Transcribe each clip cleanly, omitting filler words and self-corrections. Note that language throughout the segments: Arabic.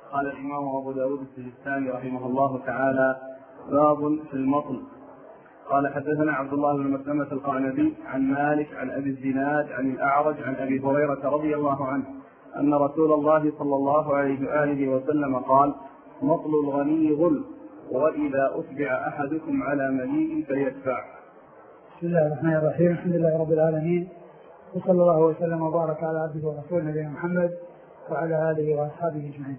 قال الإمام أبو داود السجستاني رحمه الله تعالى: باب في المطل. قال حدثنا عبد الله بن مسلمة القعنبي عن مالك عن أبي الزناد عن الأعرج عن أبي هريرة رضي الله عنه أن رسول الله صلى الله عليه وآله وسلم قال: مطل الغني غل، وإذا أتبع أحدكم على مليء فليدفع. بسم الله الرحمن الرحيم. الحمد لله رب العالمين، وصلى الله وسلم وبارك على عبده ورسوله نبينا محمد وعلى آله وأصحابه أجمعين.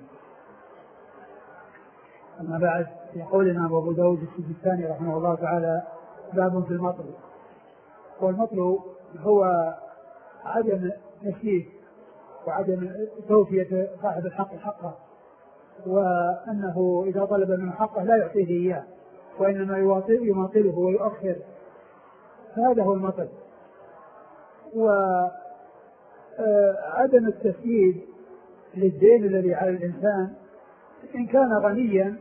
أما بعد، يقول الإمام أبو داود السجستاني رحمه الله تعالى: باب في المطل. والمطل هو عدم نسيب وعدم توفية صاحب الحق حقه، وأنه إذا طلب منه حقه لا يعطيه إياه، وإنما يماطله ويؤخر، فهذا هو المطل. وعدم التسديد للدين الذي على الإنسان إن كان غنيا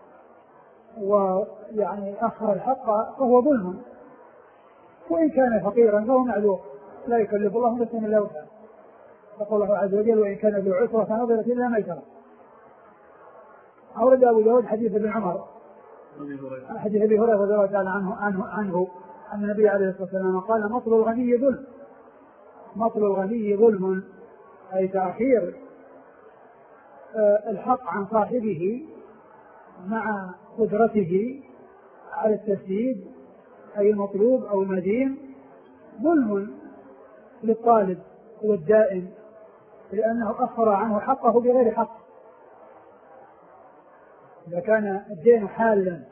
ويعني أخر الحق فهو ظلم، وإن كان فقيرا فهو معذور، لا يكلف الله نفسا إلا وسعها. يقول الله عز وجل: وإن كان ذو عسرة فنظرة إلى ميسرة. أورد أبو داود حديث ابن عمر، حديث أبي هريرة رضي الله تعالى عنه أن النبي عليه الصلاة والسلام قال: مطل الغني ظلم. مطل الغني ظلم، أي تأخير الحق عن صاحبه مع قدرته على التسديد، أي المطلوب أو المدين، ظلم للطالب والدائن، لأنه أخر عنه حقه بغير حق. إذا كان الدين حالا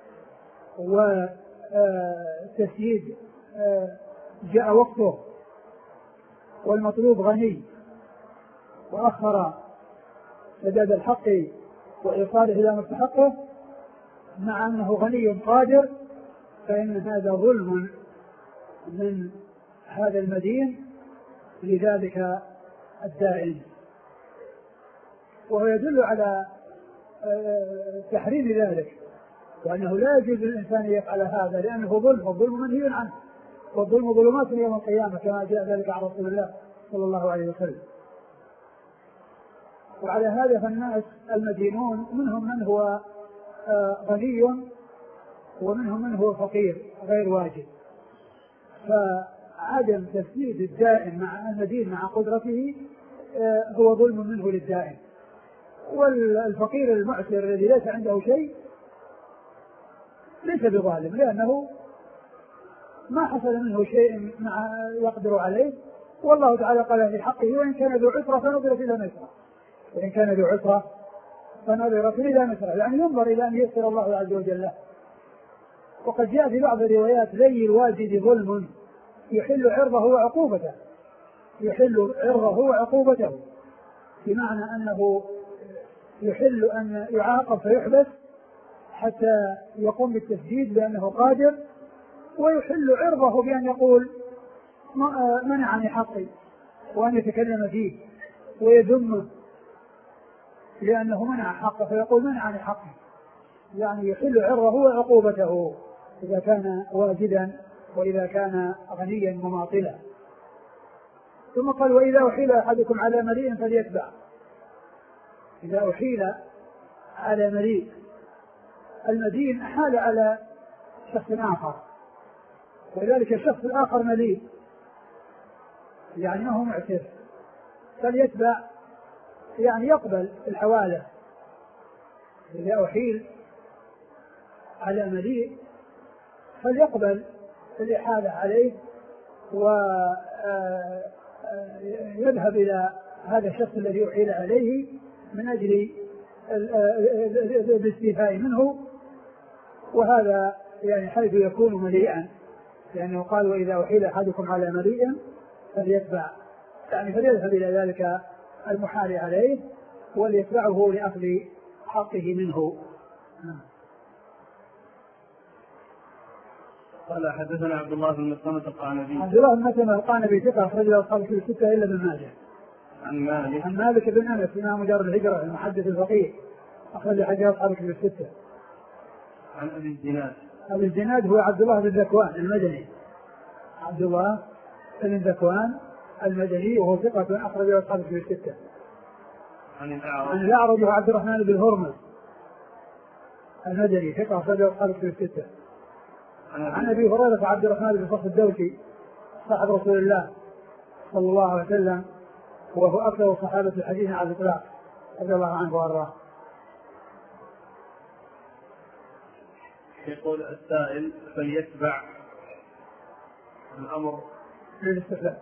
والتسديد جاء وقته والمطلوب غني وأخر سداد الحق وإيصاله إلى مستحقه مع أنه غني قادر، فإن هذا ظلم من هذا المدين لذلك الدائن. وهو يدل على تحريم ذلك، وأنه لا يجوز للإنسان أن يفعل هذا، لأنه ظلم، والظلم منهي عنه، والظلم ظلمات يوم القيامة كما جاء ذلك عن رسول الله صلى الله عليه وسلم. وعلى هذا فالناس المدينون منهم من هو غني ومنهم من هو فقير غير واجب، فعدم تسديد الدائن مع المدين مع قدرته هو ظلم منه للدائن. والفقير المعسر الذي ليس عنده شيء ليس بظالم، لأنه ما حصل منه شيء يقدر عليه، والله تعالى قال في حقه: وإن كان ذو عسرة فنظرة إلى ميسرة. وإن كان ذو عسرة فنظرة إلى ميسرة، يعني ينظر إلى أن ييسر الله عز وجل له. وقد جاء في بعض الروايات: ذي الواجد ظلم يحل عرضه وعقوبته، يحل عرضه وعقوبته، بمعنى أنه يحل أن يعاقب فيحبس حتى يقوم بالتسديد لأنه قادر، ويحل عرضه بأن يقول: منعني حقي، وأن يتكلم فيه ويذمه لأنه منع حقه، فيقول: منعني حقي، يعني يحل عرضه وعقوبته إذا كان واجدا وإذا كان غنيا مماطلا. ثم قال: وإذا أحيل أحدكم على مليء فليتبع. إذا أحيل على مليء، المدين أحال على شخص آخر، وذلك الشخص الآخر مليء، يعني ما هو معسر، فليتبع يعني يقبل الحوالة. إذا أحيل على مليء فليقبل الإحالة عليه ويذهب إلى هذا الشخص الذي أحيل عليه من أجل الاستيفاء منه، وهذا يعني حيث يكون مليئا، لأنه قال: وإذا أحيل أحدكم على مليء فليتبع، يعني فليذهب إلى ذلك المحال عليه وليتبعه لأخذ حقه منه. قال حدثنا عبد الله بن مسلمة القعنبي. عبد الله بن مسلمة القعنبي ثقة أخرج له أصحاب الكتب الستة إلا ابن ماجه. عن مالك بن أنس إمام دار الهجرة المحدث الفقيه أخرج حديث أصحاب الكتب الستة. عن أبي الزناد. أبي الزناد هو عبد الله بن ذكوان المدني، عبد الله بن ذكوان المدني، وهو ثقة أخرج له أصحاب الكتب الستة. عن الأعرج وعبد الرحمن بن هرمز المدني ثقة أخرجه أصحاب الكتب الستة. عن أبي هريرة عبد الرحمن بن صخر الدوسي صاحب رسول الله صلى الله عليه وسلم وهو أكثر صحابة الحديث على الإطلاق رضي الله عنه وأرضاه. يقول السائل فليتبع الأمر للاستحلال.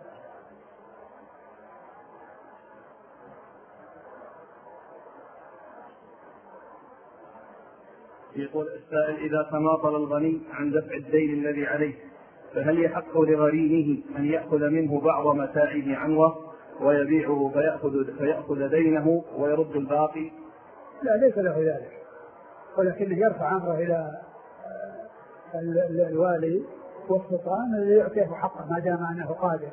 يقول السائل إذا تماطل الغني عن دفع الدين الذي عليه فهل يحق لغريمه أن يأخذ منه بعض متاعه عنوة ويبيعه فيأخذ دينه ويرد الباقي؟ لا ليس له ذلك، ولكنه يرفع أمره إلى الوالي والسلطان الذي يعطيه حقه ما دام أنه قادر.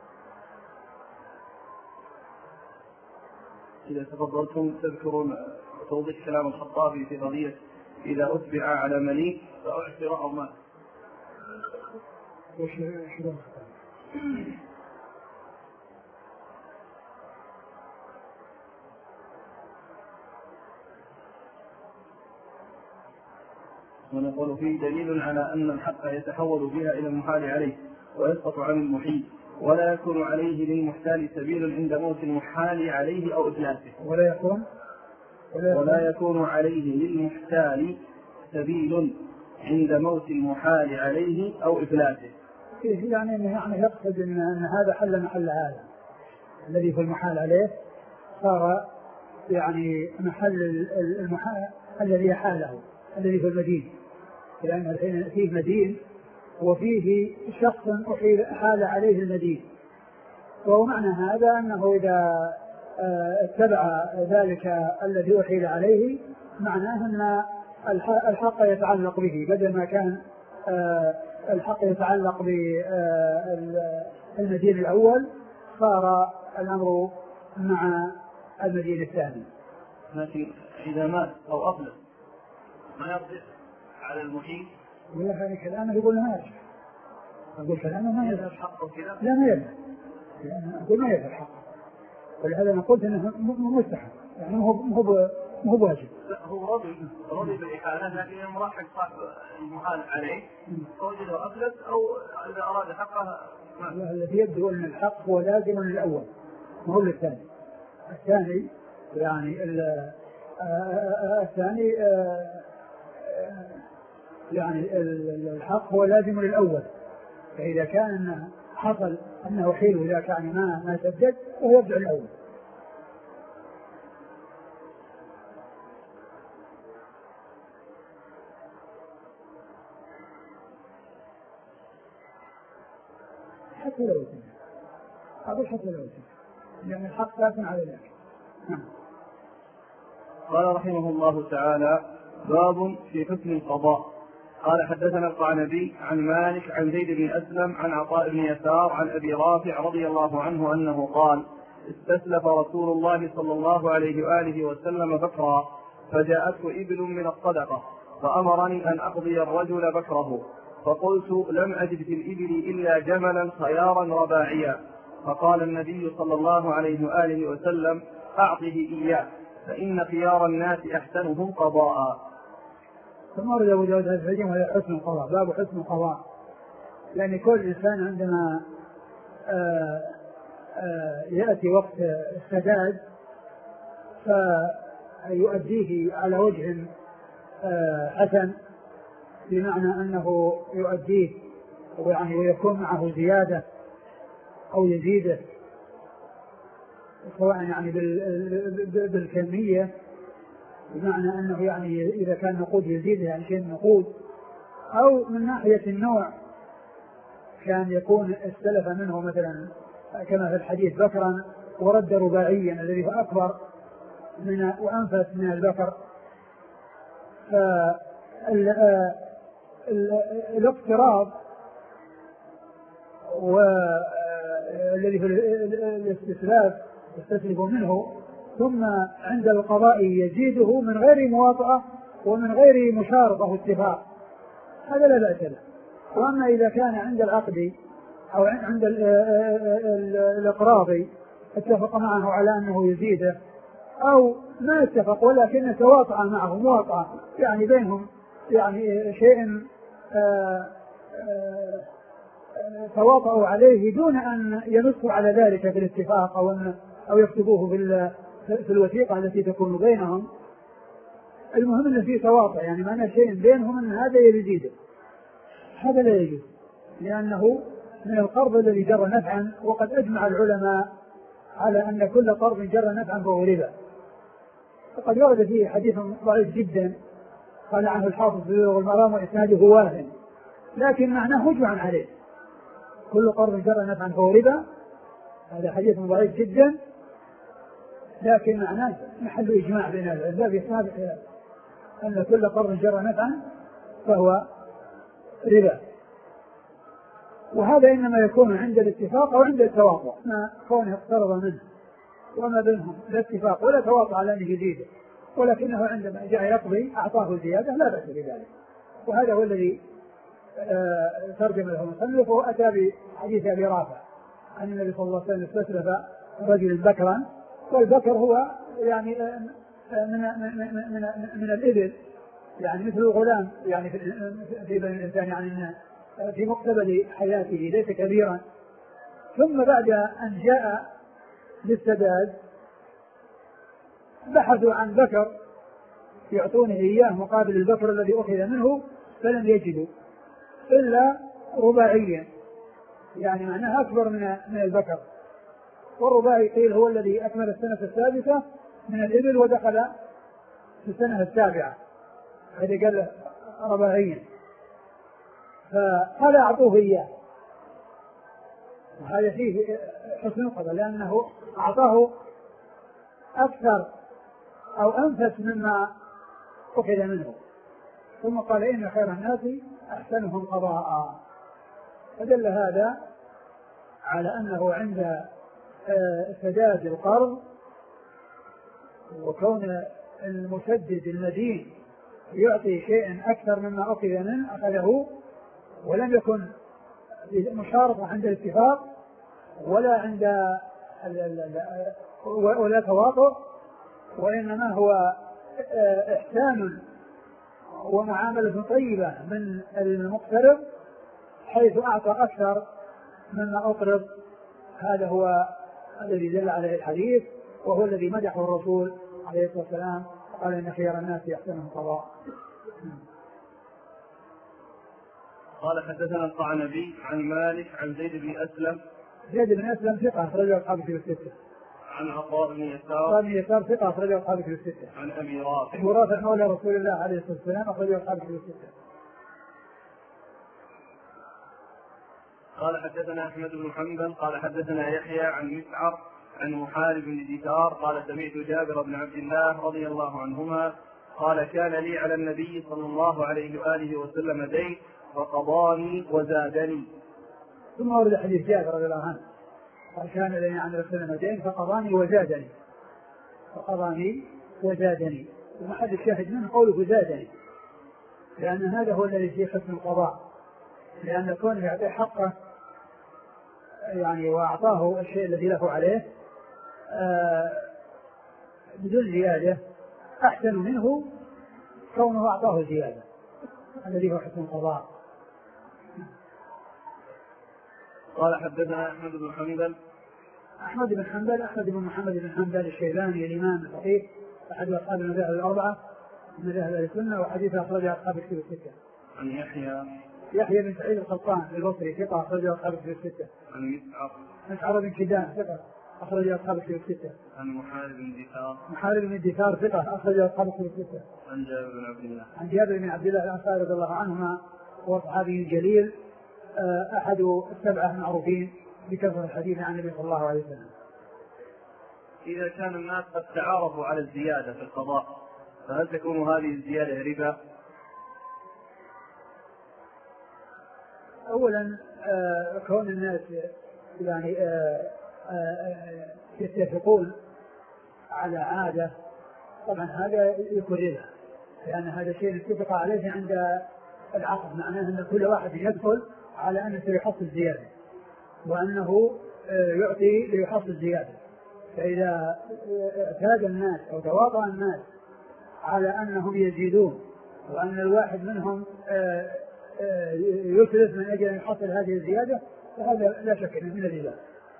إذا تفضلتم تذكرون توضيح كلام الخطابي في قضية إذا أتبع على مليء فأعسر أو مات. ونقول فيه دليل على أن الحق يتحول بها إلى المحال عليه ويسقط عن المحيل ولا يكون عليه للمحتال سبيل عند موت المحال عليه أو إفلاسه. ولا يكون عليه للمحتال سبيل عند موت المحال عليه أو إفلاسه. يعني يقصد أن هذا حل محل هذا الذي في المحال عليه صار يعني محل المحال الذي حاله الذي في المدين، لأن الحين فيه مدين وفيه شخص حال عليه المدين، ومعنى هذا أنه إذا اتبع ذلك الذي أحيل عليه معناه أن الحق يتعلق به بدل ما كان الحق يتعلق بالمدين الأول صار الأمر مع المدين الثاني. لكن إذا مات أو أفلس ما يرجع على المحيط ولا ذلك الآن يقول ما يرجع، أقول كلامه ما يرجع حقه كذا، لا ما يرجع، أقول ما يرجع حقه، ولهذا أنا قلت أنه مستحب يعني مو واجب. لا هو رضي بالإحالة، لكن يوم راح صاحب المحال عليه فوجده أفلس أو إذا أراد حقه الذي يبدو أن الحق هو لازم للأول ما هو للثاني. الثاني يعني الثاني يعني الحق هو لازم للأول، فإذا كان حصل أنه حيل وذاك يعني ما سدد وهو يرجع الأول. حتى لو سدد أقول حتى لو سدد لأن الحق ثابت على ذلك. قال رحمه الله تعالى باب في حكم القضاء. قال حدثنا القعنبي عن مالك عن زيد بن أسلم عن عطاء بن يسار عن أبي رافع رضي الله عنه أنه قال استسلف رسول الله صلى الله عليه وآله وسلم بكرا فجاءته إبل من الصدقة فأمرني أن أقضي الرجل بكره، فقلت لم أجد في الإبل إلا جملا خيارا رباعيا، فقال النبي صلى الله عليه وآله وسلم أعطه إياه فإن خيار الناس أحسنهم قضاء. ثم ورد أبو داود هذا الحديث وهي حسن القضاء، باب حسن القضاء، لأن كل إنسان عندما يأتي وقت السداد فيؤديه على وجه حسن، بمعنى أنه يؤديه يعني ويكون معه زيادة أو يزيده، سواء يعني بالكمية، بمعنى أنه يعني إذا كان نقود يزيده يعني شيء نقود، أو من ناحية النوع كان يكون استلف منه مثلا كما في الحديث بكرا ورد رباعيا الذي هو أكبر وأنفس من البكر. فالاقتراض والذي في الاستسلاف يستسلف منه ثم عند القضاء يزيده من غير مواطأة ومن غير مشارطة واتفاق، هذا لا بأس له. وأما إذا كان عند العقد أو عند الإقراض اتفق معه على أنه يزيده أو ما اتفق ولكن تواطأ معه مواطأة يعني بينهم يعني شيء تواطؤوا عليه دون أن ينصوا على ذلك في الاتفاق أو يكتبوه في الوثيقة التي تكون بينهم. المهم أن فيه تواطؤ يعني معنى شيء بينهم أن هذا يزيده، هذا لا يجوز لأنه من القرض الذي جر نفعا، وقد أجمع العلماء على أن كل قرض جر نفعا فهو ربا. وقد ورد فيه حديث ضعيف جدا قال عنه الحافظ في بلوغ المرام وإسناده واهن، لكن معناه مجمع عليه، كل قرض جر نفعا فهو ربا. هذا حديث ضعيف جدا لكن معناه محل إجماع بين العلماء يثبت أن كل قرض جر نفعا فهو ربا. وهذا إنما يكون عند الاتفاق أو عند التواطؤ، ما كونه اقترض منه وما بينهم لا اتفاق ولا تواطؤ على أنه يزيده، ولكنه عندما جاء يقضي أعطاه زيادة لا بأس بذلك. وهذا هو الذي ترجم له المصنف، وأتى بحديث أبي رافع أن النبي صلى الله عليه وسلم استسلف رجل بكرا، والبكر هو يعني من الإبل يعني مثل الغلام يعني في بني الإنسان، يعني في مقتبل حياته ليس كبيرا. ثم بعد أن جاء للسداد بحثوا عن بكر يعطونه إياه مقابل البكر الذي أخذ منه، فلم يجدوا إلا رباعيا يعني معناه أكبر من البكر، والرباعي قيل هو الذي أكمل السنة السادسة من الإبل ودخل في السنة السابعة، هذا قال رباعيا، فهذا أعطوه إياه. وهذا فيه حسن القضاء لأنه أعطاه أكثر أو أنفس مما أخذ منه، ثم قال إن خير الناس أحسنهم قضاء. فدل هذا على أنه عند سداد القرض وكون المسدد المدين يعطي شيئا أكثر مما أخذ منه أخذه، ولم يكن مشارطة عند الاتفاق ولا عند ولا تواطؤ، وإنما هو إحسان ومعاملة طيبة من المقترض حيث أعطى أكثر مما أقرض. هذا هو الذي دل عليه الحديث، وهو الذي مدحه الرسول عليه الصلاة والسلام قال إن خير الناس أحسنهم قضاء. قال حدثنا القعنبي عن مالك عن زيد بن أسلم. زيد بن أسلم ثقة أخرجه أصحاب الكتب الستة. عن عطاء بن يسار. عطاء بن يسار ثقة أخرجه أصحاب الكتب الستة. عن أبي رافع. أبو رافع مولى رسول الله عليه الصلاة والسلام أخرجه أصحاب الكتب الستة. قال حدثنا أحمد بن حنبل قال حدثنا يحيى عن مسعر عن محارب بن دثار قال سمعت جابر بن عبد الله رضي الله عنهما قال كان لي على النبي صلى الله عليه وآله وسلم دين فقضاني وزادني. ثم ورد حديث جابر رضي الله عنه قال كان لي على النبي صلى الله عليه وسلم دين فقضاني وزادني، فقضاني وزادني. ومحل الشاهد منه قوله زادني، لأن هذا هو الذي فيه حسن القضاء، لأن كونه يعطيه حقه يعني وأعطاه الشيء الذي له عليه بدون زيادة أحسن منه كونه أعطاه زيادة الذي هو حسن القضاء. قال حدثنا أحمد بن حنبل. أحمد بن محمد بن حنبل الشيباني الإمام الفقيه أحد أصحاب المذاهب الأربعة من مذاهب أهل السنة، وحديث أخرجه أصحاب الكتب الستة. عن يحيى بن سعيد القطان البصري ثقة أخرجه أصحاب الكتب الستة. عن مسعر بن كدام ثقة أخرجه أصحاب الكتب الستة. عن محارب بن دثار ثقة أخرجه أصحاب الكتب الستة. عن جابر بن عبد الله الأنصاري رضي الله عنهما هو صحابي جليل أحد السبعة المعروفين بكثرة الحديث عن النبي صلى الله عليه وسلم. إذا كان الناس قد تعارفوا على الزيادة في القضاء فهل تكون هذه الزيادة ربا؟ أولا كون الناس يعني يتفقون على عادة طبعا هذا يكون ربا، لأن هذا شيء اتفق عليه عند العقد، معناه أن كل واحد يدخل على أنه سيحصل زيادة وأنه يعطي ليحصل زيادة، فإذا اعتاد الناس أو تواطأ الناس على أنهم يزيدون وأن الواحد منهم يسرف من أجل أن يحصل هذه الزيادة فهذا لا شك أنه من الربا.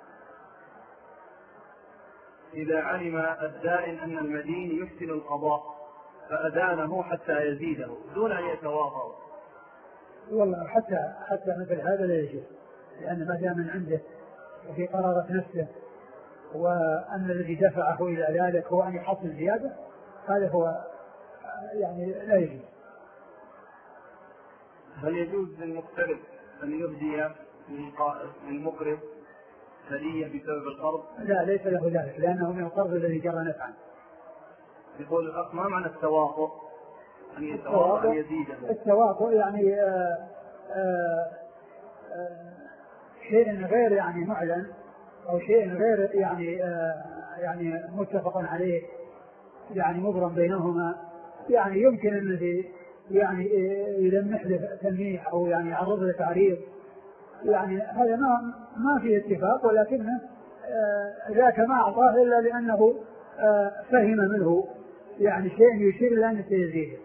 إذا علم الدائن أن المدين يحسن القضاء فأدانه حتى يزيده دون أن يتواطأ. والله حتى مثل هذا لا يجوز، لأن ما دام من عنده وفي قرارة نفسه وأن الذي دفعه إلى ذلك هو أن يحصل زيادة هذا هو يعني لا يجوز. هل يجوز للمقترض أن يهدي للمقرض هدية بسبب القرض؟ لا، ليس له ذلك، لأنه من القرض الذي جرى نفعا. يقول الأخ ما معنى التواطؤ؟ أن يتواطأ أن يزيده. التواطؤ يعني شيء غير يعني معلن أو شيء غير يعني متفق عليه يعني مبرم بينهما، يعني يمكن الذي يعني يلمح له تلميح أو يعني يعرض له تعريض، يعني هذا ما فيه اتفاق، ولكنه ذاك ما أعطاه إلا لأنه فهم منه يعني شيء يشير إلى أن سيزيده.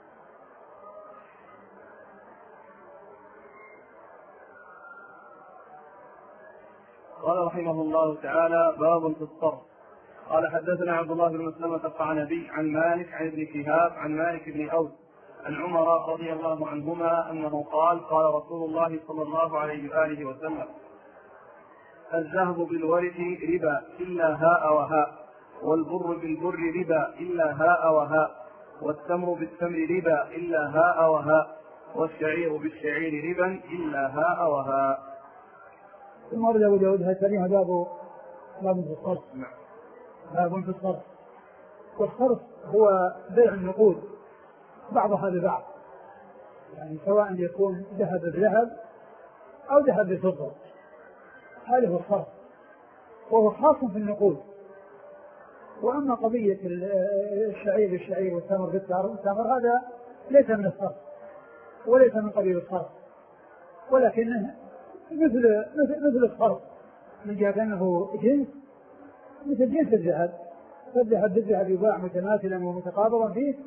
قال رحمه الله تعالى: باب في الصرف. قال حدثنا عبد الله بن مسلمة القعنبي عن مالك عن ابن شهاب عن مالك بن أوس عن عمر رضي الله عنهما أنه قال: قال رسول الله صلى الله عليه وآله وسلم: الذهب بالورث ربا إلا هاء وهاء، والبر بالبر ربا إلا هاء وهاء، والتمر بالتمر ربا إلا هاء وهاء، والشعير بالشعير ربا إلا هاء وهاء. ثم ورد أبو داود هاتفين باب في الصرف. باب في الصرف. والصرف هو بيع النقود بعضها ببعض، يعني سواء يكون ذهب بذهب أو ذهب بفضة، هذا هو الصرف وهو خاص في النقود. وأما قضية الشعير بالشعير والتمر بالتمر هذا ليس من الصرف وليس من قبيل الصرف، ولكنه مثل الصرف من جهة أنه جنس مثل جنس الذهب، فالذهب بالذهب يباع متماثلا ومتقابضا فيه،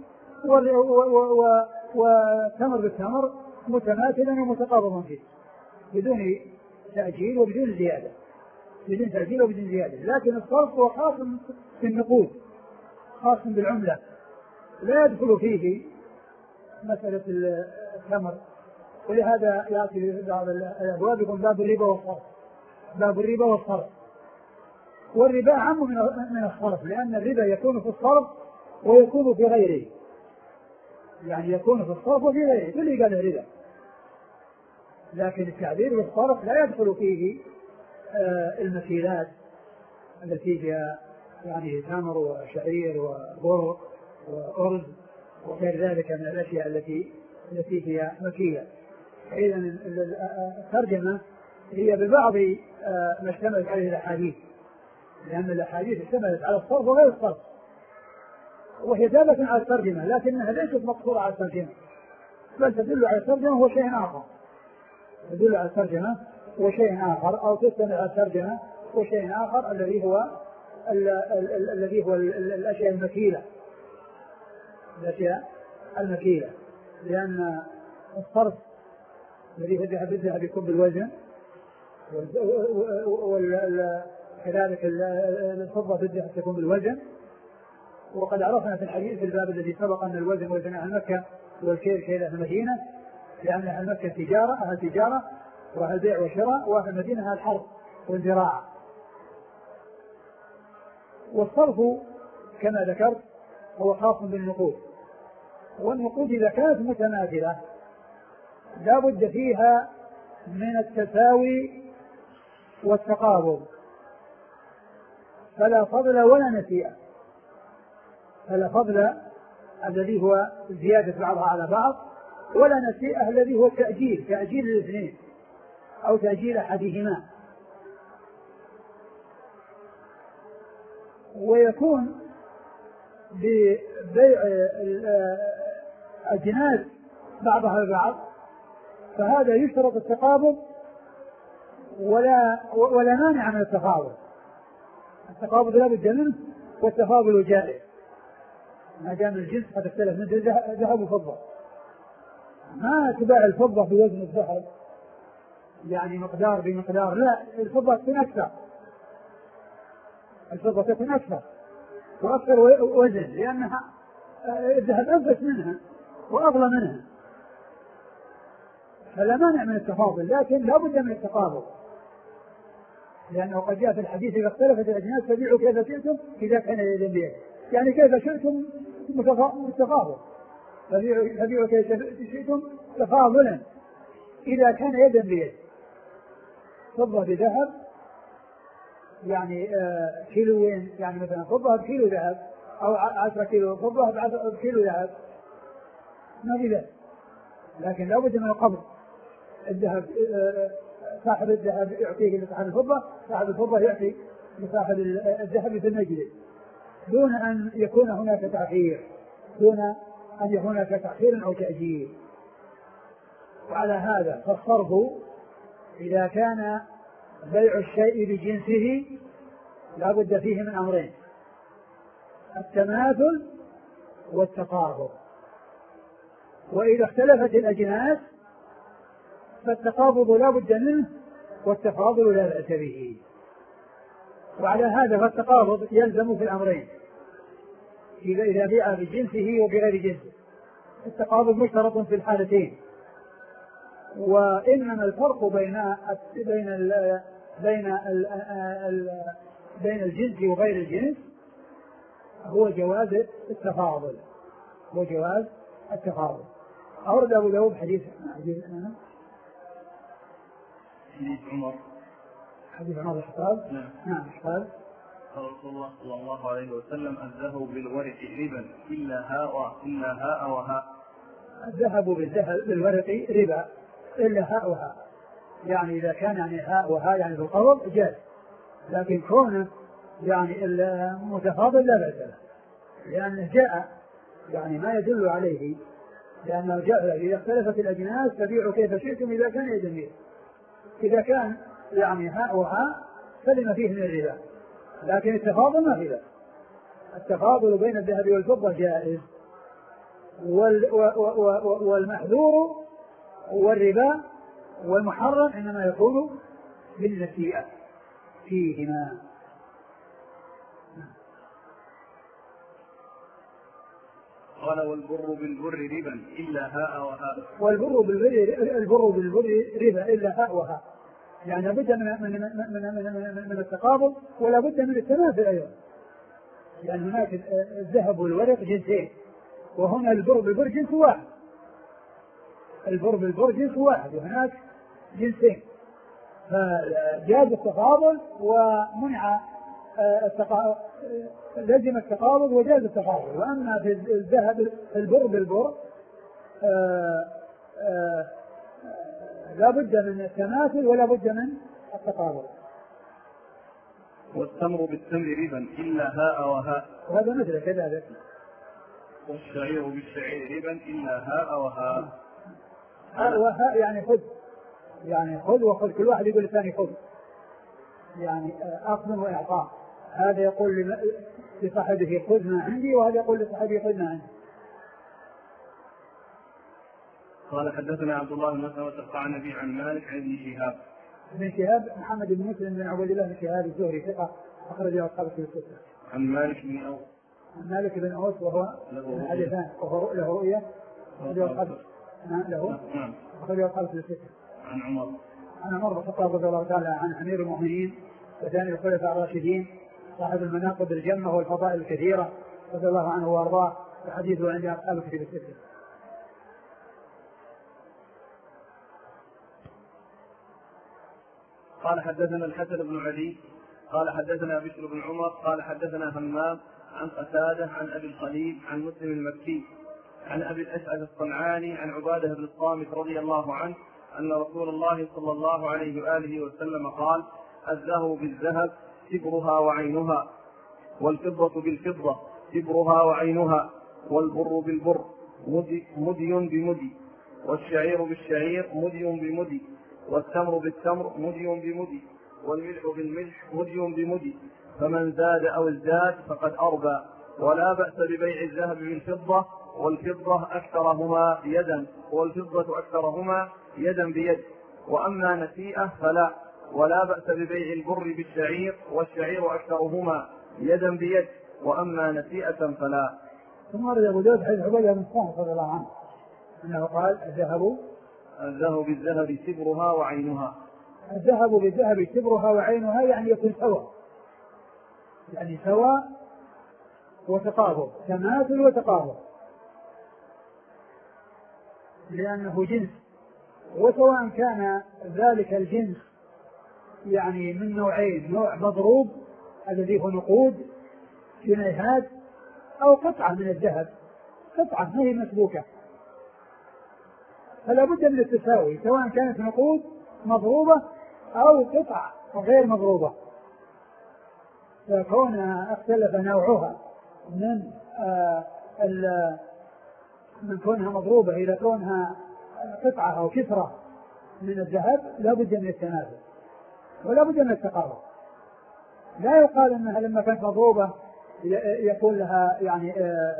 والتمر بالتمر متماثلا ومتقابضا فيه بدون تأجيل وبدون زيادة، بدون تأجيل وبدون زيادة. لكن الصرف هو خاص في النقود، خاص بالعملة، لا يدخل فيه مسألة التمر. ولهذا يأتي بعض الأبواب يقول باب الربا والصرف، باب الربا والصرف. والربا أعم من الصرف، لأن الربا يكون في الصرف ويكون في غيره، يعني يكون في الصرف وفي غيره كل قال الربا. لكن التعبير بالصرف لا يدخل فيه المكيلات التي فيها يعني تمر وشعير وبر وأرز وغير ذلك من الأشياء التي فيها مكيلة. إذا الترجمة هي ببعض ما اشتملت عليه الأحاديث، لأن الأحاديث اشتملت على الصرف وغير الصرف، وهي دالة على الترجمة لكنها ليست مقصورة على الترجمة، بل تدل على الترجمة هو شيء آخر، تدل على الترجمة هو شيء آخر، أو تشتمل على الترجمة هو شيء آخر الذي هو الأشياء المكيلة، الأشياء المكيلة. لأن الصرف الذي يذهب بالذهب يكون بالوزن، وكذلك الفضة بالذهب تكون بالوزن. وقد عرفنا في الحديث في الباب الذي سبق أن الوزن وزن أهل مكة والكيل كيل أهل المدينة، لأن أهل مكة أهل تجارة وأهل بيع وشراء، وأهل المدينة أهل حرب والزراعة. والصرف كما ذكرت هو خاص بالنقود، والنقود إذا كانت متماثلة لا بد فيها من التساوي والتقابض، فلا فضل ولا نسيئة، فلا فضل الذي هو زيادة بعضها على بعض، ولا نسيئة الذي هو تأجيل الاثنين أو تأجيل أحدهما. ويكون ببيع الأجناس بعضها ببعض فهذا يشترط التقابض ولا مانع من التفاوض، التقابض لا بد منه والتفاضل جائز ما دام الجنس قد اختلف مثل ذهب وفضة. ما تباع الفضة بوزن الذهب يعني مقدار بمقدار، لا، الفضة تكون أكثر، الفضة تكون أكثر وأكثر وزن لأنها الذهب أنفس منها وأغلى منها، فلا مانع من التفاضل، لكن لا بد من التقابض لأنه قد جاء في الحديث إذا اختلفت الأجناس فبيعوا كيف شئتم إذا كان يدا بيد، يعني كيف شئتم متفاضل، فبيعوا كيف شئتم تفاضلا إذا كان يدا بيد. فضة بذهب يعني كيلوين، يعني مثلا فضة بكيلو ذهب أو 10 كيلو فضة بكيلو ذهب ما في ذلك، لكن لا بد من القبض. الذهب صاحب الذهب يعطيه لصاحب الفضة، صاحب الفضة يعطي لصاحب الذهب في المجلس دون أن يكون هناك تأخير، دون أن يكون هناك تأخير أو تأجيل. وعلى هذا فالصرف إذا كان بيع الشيء بجنسه لا بد فيه من أمرين: التماثل والتقابض. وإذا اختلفت الأجناس فالتقابض لا بد منه والتفاضل لا بأس به. وعلى هذا فالتقابض يلزم في الأمرين إذا بيع بجنسه وبغير جنسه. التقابض مشترط في الحالتين، وإنما الفرق بين الجنس وغير الجنس هو جواز التفاضل، هو جواز التفاضل. أورد أبو داود حديث عمر الخطاب. نعم. قال رسول الله صلى الله عليه وسلم: الذهب بالورق ربا إلا هاء وهاء. الذهب بالورق ربا إلا هاء وهاء، يعني إذا كان يعني هاء وهاء يعني بالقبض جاز، لكن كونه يعني المتفاضل لا بأس له لأنه جاء يعني ما يدل عليه، لأنه جاء إذا اختلفت الأجناس فبيعوا كيف شئتم إذا كان يدا بيد. إذا كان يعني هاء وهاء سلم فيه من الربا، لكن التفاضل ما فيه ذلك. التفاضل بين الذهب والفضة جائز، والمحذور والربا والمحرم إنما يكون بالنسيئة فيهما. قال: والبر بالبر ربا إلا هاء وهاء. والبر بالبر ربا إلا هاء وهاء، يعني لابد من التقابض ولا بد من التماثل أيضا، لأن هناك الذهب والورق جنسين، وهنا البر بالبر جنس واحد، البر بالبر جنس واحد وهناك جنسين، فجاز التفاضل ومنع لزم التقابض وجاز التفاضل. وأما في الذهب البر بالبر لا بد من التماثل ولا بد من التقابض. والتمر بالتمر ربا إلا هاء وهاء، وهذا مثل كذلك. والشعير بالشعير ربا إلا هاء وهاء. هاء وهاء يعني خذ، يعني خذ وخذ، كل واحد يقول الثاني خذ، يعني أخذ وإعطاء. هذا يقول لصاحبه خذ ما عندي، وهذا يقول لصاحبه خذ ما عندي. قال: حدثنا عبد الله بن مسلمة القعنبي عن مالك عن ابن شهاب محمد بن مسلم بن عبد الله بن شهاب الزهري ثقة أخرجه أصحاب الكتب الستة. عن مالك بن أوس. عن مالك بن أوس وهو حديثان وهو له رؤية أخرجه أصحاب الكتب الستة. عن عمر بن الخطاب رضي الله تعالى عن أمير المؤمنين وثاني الخلفاء الراشدين صاحب المناقب الجمة والفضائل الكثيرة رضي الله عنه وأرضاه، وحديثه عند أصحاب الكتب الستة. قال: حدثنا الحسن بن علي قال: حدثنا بشر بن عمر قال: حدثنا همام عن قتادة عن أبي الخليل عن مسلم المكي عن أبي الأشعث الصنعاني عن عبادة بن الصامت رضي الله عنه أن رسول الله صلى الله عليه وآله وسلم قال: الذهب بالذهب تبرها وعينها، والفضة بالفضة تبرها وعينها، والبر بالبر مدي بمدي، والشعير بالشعير مدي بمدي، والتمر بالتمر مدي بمدي، والملح بالملح مدي بمدي، فمن زاد أو ازداد فقد أربى. ولا بأس ببيع الذهب بالفضة والفضة أكثرهما يدا بيد. وأما نسيئة فلا. ولا بأس ببيع البر بالشعير والشعير أكثرهما يدا بيد. وأما نسيئة فلا. ثم ورد أبو داود حديث عبادة بن الصامت رضي الله عنه أنه قال الذهب بالذهب سبرها وعينها. الذهب بالذهب سبرها وعينها يعني يكون سواء، يعني سواء وتقابل، تماثل وتقابل، لأنه جنس. وسواء كان ذلك الجنس يعني من نوعين، نوع مضروب الذي هو نقود جنيهات، أو قطعة من الذهب، قطعة ما هي مسبوكة، فلا بد من التساوي، سواء كانت نقود مضروبة أو قطعة غير مضروبة. فكونها اختلف نوعها من كونها مضروبة إلى كونها قطعة أو كسرة من الذهب لا بد من التنازل ولا بد من التقارب. لا يقال أنها لما كانت مضروبة يكون لها يعني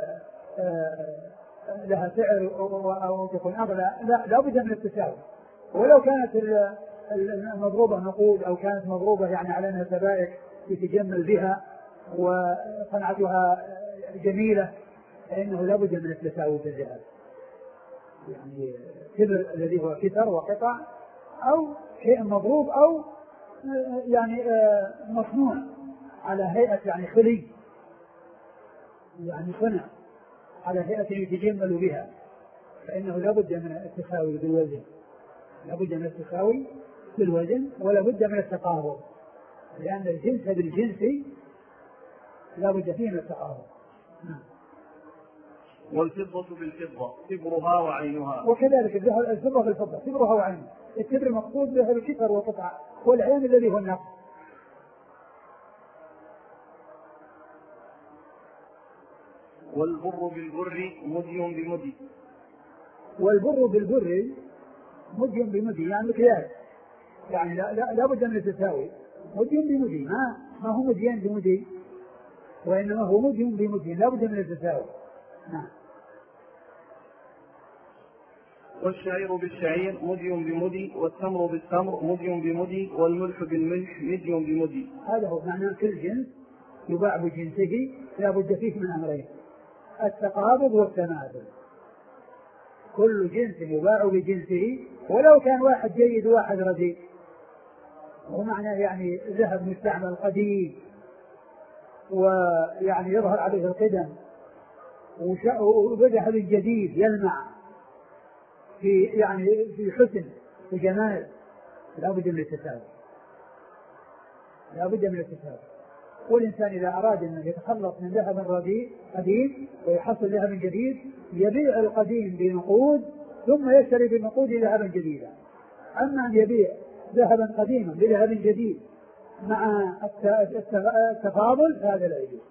لها سعر أو تكون أغلى، لا بد من التساوي. ولو كانت المضروبة نقود أو كانت مضروبة يعني على أنها سبائك يتجمل بها وصنعتها جميلة فإنه لا بد من التساوي في الذهب، يعني كبر الذي هو كسر وقطع أو شيء مضروب أو يعني مصنوع على هيئة يعني خلي، يعني صنع على هيئة يتجمل بها، فإنه لا بد من التساوي بالوزن، لا بد من التساوي بالوزن ولا بد من التقارب، لأن الجنس بالجنس لا بد فيه من التقارب. والفضة بالفضة سبرها وعينها. وكذلك الفضة بالفضة سبرها وعينها. السبر مقصود به الكسر والقطع، والعين الذي هو النقص. والبر بالبر مدي بمدي. والبر بالبر مدي بمدي يعني مكيال، يعني لا بد من التساوي، مدي بمدي، ما هو مديان بمدي، وإنما هو مدي بمدي، لا بد من التساوي. والشعير بالشعير مدي بمدي، والتمر بالتمر مدي بمدي، والملح بالملح مدي بمدي. هذا هو معنى كل جنس يباع بجنسه لا بد فيه من أمرين: التقابض والتماثل. كل جنس يباع بجنسه ولو كان واحد جيد وواحد رديء، ومعنى يعني ذهب مستعمل قديم ويعني يظهر عليه القدم وذهب جديد يلمع في يعني في حسن وجمال، لا بد من التساوي، لا بد من التساوي. والإنسان إذا أراد أن يتخلص من ذهب رديء قديم ويحصل ذهب جديد يبيع القديم بنقود ثم يشتري بالنقود ذهبا جديدا. أما أن يبيع ذهبا قديما بذهب جديد مع التفاضل هذا لا يجوز.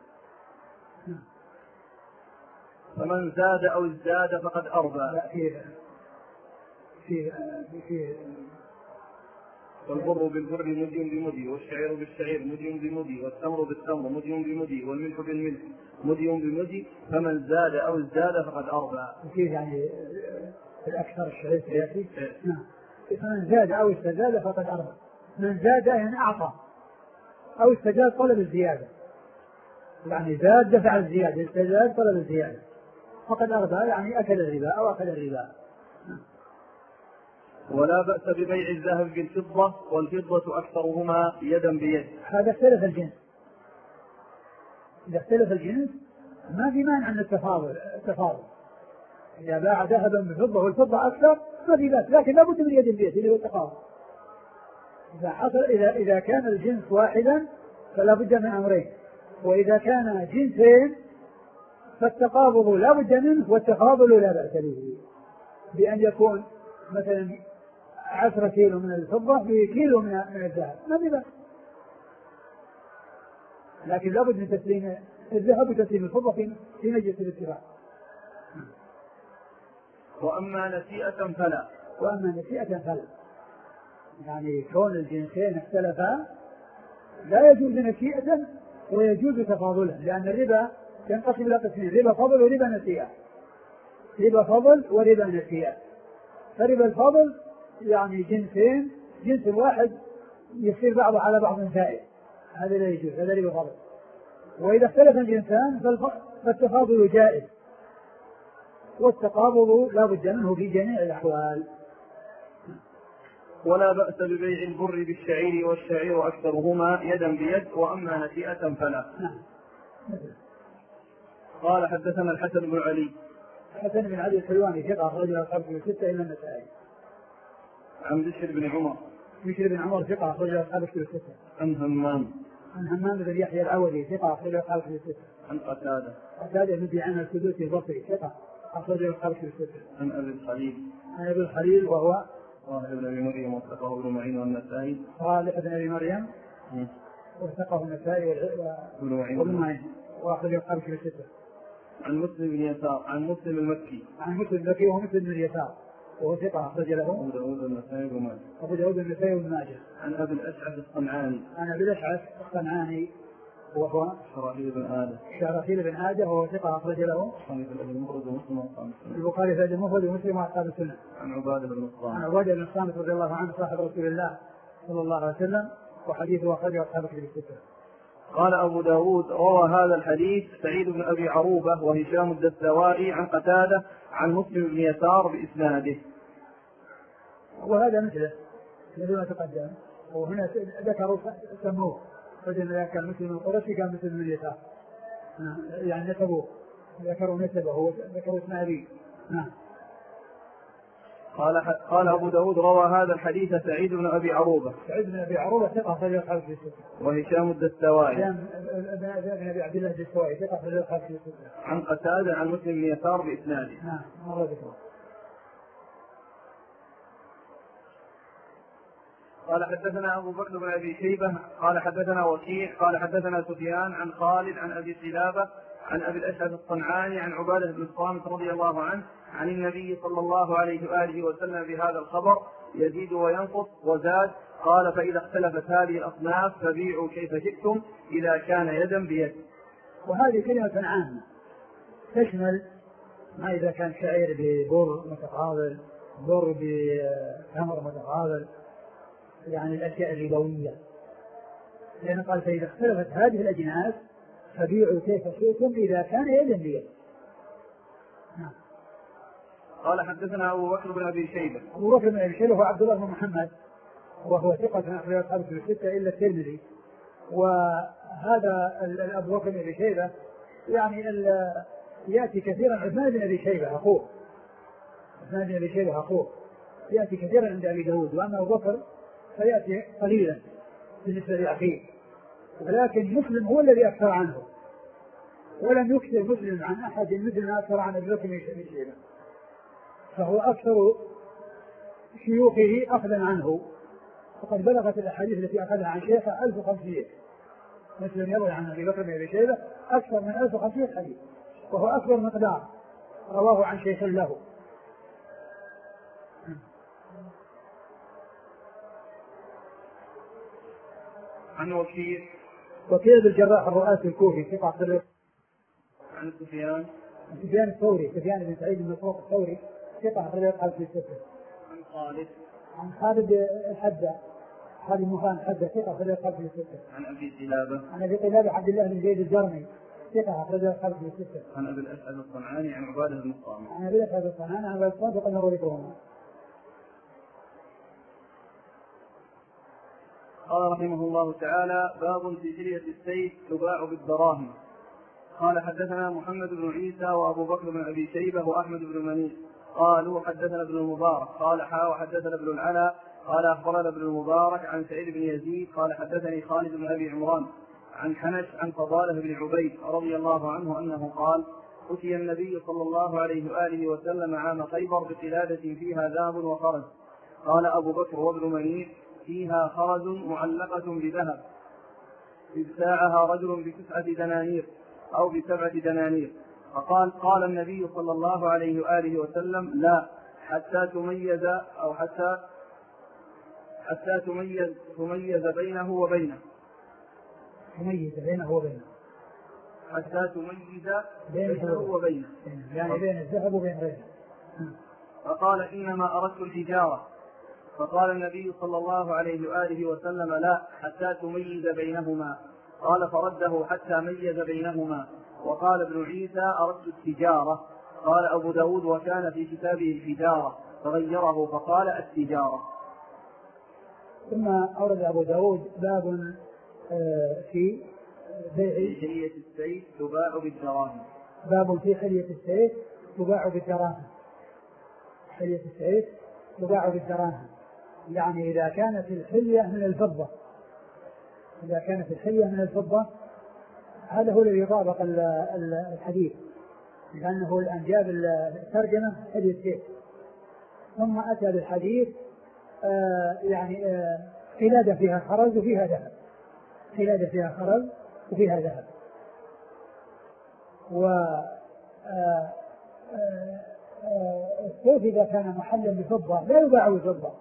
فمن زاد أو ازداد فقد أربى. والبر بالبر مدي بمدي، والشعير بالشعير مدي بمدي، والتمر بالتمر مدي بمدي، والملح بالملح مدي بمدي، فمن زاد أو ازداد فقد أربى. كيف يعني الأكثر الشعير سيأتي؟ نعم. فمن زاد أو استزاد فقد أربى. من زاد يعني أعطى، أو استزاد طلب الزيادة، يعني زاد دفع الزيادة، استزاد طلب الزيادة، فقد أربى يعني أكل الربا أو أخذ الربا. ولا بأس ببيع الذهب بالفضة والفضة أكثرهما يدا بيد. هذا اختلف الجنس، إذا اختلف الجنس ما في مانع عن التفاضل. إذا باع ذهبا بالفضة والفضة أكثر ما في بأس، لكن لا بد من يد بيد اللي هو التفاضل. إذا كان الجنس واحدا فلا بد من أمرين، وإذا كان جنسين فالتقابض لا بد منه والتفاضل لا بأس به، بأن يكون مثلا 10 كيلو من الفضة بكيلو من الذهب ما في بأس، لكن لا بد من تسليم الذهب وتسليم الفضة في مجلس الاتفاق. وأما نسيئة فلا. وأما نسيئة فلا، يعني كون الجنسين اختلفا لا يجوز نسيئة ويجوز تفاضلا، لأن الربا ينقسم إلى قسمين: ربا فضل وربا نسيئة. ربا فضل وربا نسيئة. فربا الفضل يعني جنسين، جنس واحد يصير بعضه على بعض زائد، هذا لا يجوز، هذا ربا فضل. وإذا اختلف الجنسان فالتفاضل جائز، والتقابض لا بد منه في جميع الأحوال. ولا بأس ببيع البر بالشعير والشعير أكثرهما يدا بيد، وأما نسيئة فلا. قال حدثنا الحسن بن علي. الحسن بن علي الحلواني ثقة رجل أصحاب الستة إلا النسائي. عن بشر بن عمر. بشر بن عمر ثقة رجل أصحاب الستة. عن همام. عن همام بن يحيى العودي ثقة رجل أصحاب الستة. عن قتادة. قتادة بن دعامة السدوسي البصري ثقة رجل أصحاب الستة. عن أبي الخليل. عن أبي الخليل وهو صالح بن أبي مريم وثقه ابن معين والنسائي. صالح بن أبي مريم وثقه النسائي وابن معين وأخرج أصحاب الستة. عن مسلم بن يسار. عن مسلم المكي. عن مسلم المكي وهو مسلم بن يسار وهو ثقة أخرج له أبو داود والنسائي وابن ماجه. أبو داود والنسائي وابن ماجه. عن أبي الأشعث الصنعاني. عن أبي الأشعث الصنعاني وهو شراحيل بن آدم. شراحيل بن آدم وهو ثقة أخرج له البخاري في المفرد ومسلم وأصحاب السنة. عن عبادة بن الصامت. عن عبادة بن الصامت رضي الله عنه صاحب رسول الله صلى الله عليه وسلم، وحديثه أخرج أصحاب الكتب الستة. قال أبو داود: روى هذا الحديث سعيد بن أبي عروبة وهشام الدستوائي عن قتادة عن مسلم بن يسار بإسناده. وهذا مثله الذي ما تقدم، وهنا ذكروا سموه، فإذا كان مسلم القرشي كان مسلم بن يسار، يعني نسبوه، ذكروا نسبه، ذكروا اسم أبيه. قال أبو داود: روى هذا الحديث سعيد بن أبي عروبة. سعيد بن أبي عروبة ثقة أخرج أصحاب الستة. وهشام الدستوائي. هشام بن أبي عبد الله الدستوائي ثقة أخرج أصحاب الستة. عن قتادة عن مسلم بن يسار بإسناده. مرة ذكره. قال حدثنا أبو بكر بن أبي شيبة قال حدثنا وكيع قال حدثنا سفيان عن خالد عن أبي قلابة عن أبي الأشعث الصنعاني عن عبادة بن الصامت رضي الله عنه عن النبي صلى الله عليه وآله وسلم بهذا الخبر يزيد وينقص، وزاد: قال: فإذا اختلفت هذه الأصناف فبيعوا كيف شئتم إذا كان يدا بيد. وهذه كلمة عامة تشمل ما إذا كان شعير ببر متقابل، بر بتمر متقابل، يعني الأشياء الربوية، لأن قال: فإذا اختلفت هذه الأجناس فبيعوا كيف شئتم إذا كان يدا بيد. قال حدثنا أبو بكر بن أبي شيبة. أبو بكر بن أبي شيبة هو عبد الله بن محمد وهو ثقة أخرج أصحاب الستة إلا الترمذي. وهذا أبو بكر بن أبي شيبة يعني يأتي كثيرا. عثمان بن أبي شيبة أخوه، عثمان بن أبي شيبة أخوه يأتي كثيرا عند أبي داود، وأما أبو بكر فيأتي قليلا بالنسبة لأخيه، ولكن مسلم هو الذي أكثر عنه، ولم يكثر مسلم عن أحد مثل ما أكثر عن أبي بكر بن شيبة، فهو أكثر شيوخه أخذا عنه، وقد بلغت الأحاديث التي أخذها عن شيخه 1500. مسلم يروي عن أبي بكر بن أبي شيبة أكثر من 1500 حديث، وهو أكبر مقدار رواه عن شيخ له. عن وكيع بالجراح الرؤاسي الكوفي ثقة صدوق. عن سفيان الثوري، سفيان بن سعيد بن مسروق الثوري ثقة أخرج أصحاب الستة. عن خالد الحدة، خالد مخان الحدة ثقة أخرج أصحاب الستة. عن أبي قلابة عبد الله بن زيد الجرمي ثقة أخرج أصحاب الستة. عن أبي الأشعث الصنعاني عن عبادة بن الصامت. عن أبي الأشعث الصنعاني عن عبادة بن الصامت وقد مر ذكرهما. قال رحمه الله تعالى: باب في جلية السيف تباع بالدراهم. قال حدثنا محمد بن عيسى وأبو بكر بن أبي شيبة وأحمد بن منيع قالوا حدثنا ابن المبارك قال وحدثنا ابن العلاء قال أخبرنا ابن المبارك عن سعيد بن يزيد قال حدثني خالد بن أبي عمران عن حنش عن فضالة بن عبيد رضي الله عنه أنه قال: أتي النبي صلى الله عليه وآله وسلم عام خيبر بقلادة فيها ذهب وخرز. قال أبو بكر وابن منيع: فيها خرز معلقة بذهب ابتاعها رجل ب9 دنانير أو ب7 دنانير. قال النبي صلى الله عليه وآله وسلم: لا، حتى تميز أو حتى تميز بينه وبينه. تميز بينه وبينه. حتى تميز بينه وبينه، يعني بين الذهب وبين غيره. فقال إنما أردت الحجارة. فقال النبي صلى الله عليه وآله وسلم لا حتى تميز بينهما. قال فرده حتى ميز بينهما. وقال ابن عيسى أردت التجارة. قال أبو داود وكان في كتابه الحجارة فغيره فقال التجارة. ثم أورد أبو داود باب في بيع حلية السيف تباع بالدراهم. باب في حلية السيف تباع بالدراهم. حلية السيف تباع بالدراهم، يعني إذا كانت الحلية من الفضة، إذا كانت الحلية من الفضة هذا هو الذي يطابق الحديث، لأنه الأنجاب الترجمة حلية السيف، ثم أتى بالحديث يعني قلادة فيها خرز وفيها ذهب، قلادة فيها خرز وفيها ذهب. السيف إذا كان محلا بفضة لا يباع بفضة،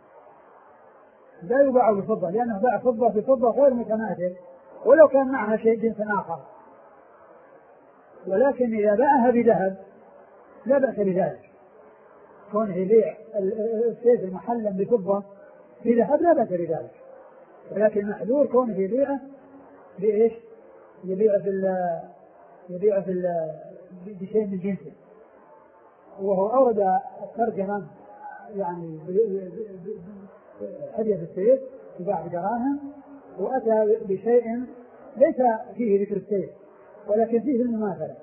لا يباع بفضة، لأنه باع فضة بفضة غير متماثل ولو كان معها شيء جنس آخر. ولكن إذا باعها بذهب لا بأس بذلك، كونه يبيع السيف محلا بفضة بذهب لا بأس بذلك، ولكن محذور كونه يبيعه بإيش؟ يبيع بشيء من جنسه. وهو أورد الترجمة يعني حلية السيف تباع بدراهم، وأتى بشيء ليس فيه ذكر السيف ولكن فيه المماثلة.